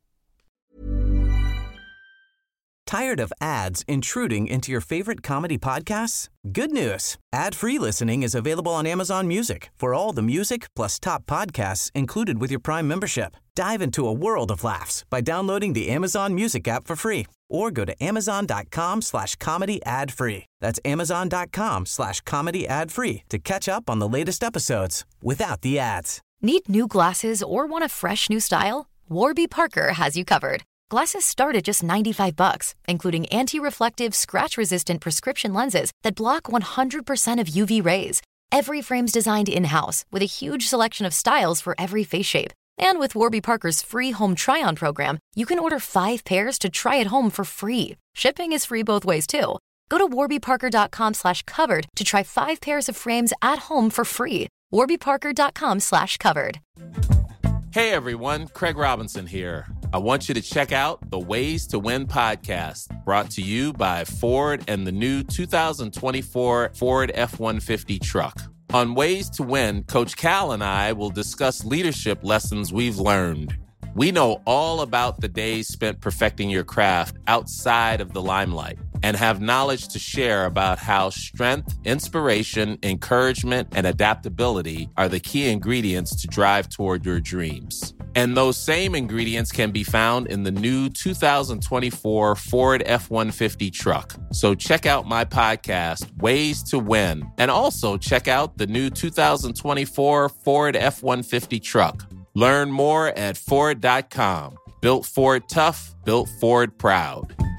Tired of ads intruding into your favorite comedy podcasts? Good news. Ad-free listening is available on Amazon Music for all the music plus top podcasts included with your Prime membership. Dive into a world of laughs by downloading the Amazon Music app for free or go to amazon.com slash comedy ad free. That's amazon.com slash comedy ad free to catch up on the latest episodes without the ads. Need new glasses or want a fresh new style? Warby Parker has you covered. Glasses start at just ninety-five bucks, including anti-reflective, scratch-resistant prescription lenses that block one hundred percent of U V rays. Every frame's designed in-house with a huge selection of styles for every face shape. And with Warby Parker's free home try-on program, you can order five pairs to try at home for free. Shipping is free both ways, too. Go to warbyparker.com slash covered to try five pairs of frames at home for free. warbyparker.com slash covered. Hey everyone, Craig Robinson here. I want you to check out the Ways to Win podcast, brought to you by Ford and the new two thousand twenty-four Ford F one fifty truck. On Ways to Win, Coach Cal and I will discuss leadership lessons we've learned. We know all about the days spent perfecting your craft outside of the limelight and have knowledge to share about how strength, inspiration, encouragement, and adaptability are the key ingredients to drive toward your dreams. And those same ingredients can be found in the new two thousand twenty-four Ford F one fifty truck. So check out my podcast, Ways to Win, and also check out the new two thousand twenty-four Ford F one fifty truck. Learn more at Ford dot com. Built Ford tough, built Ford proud.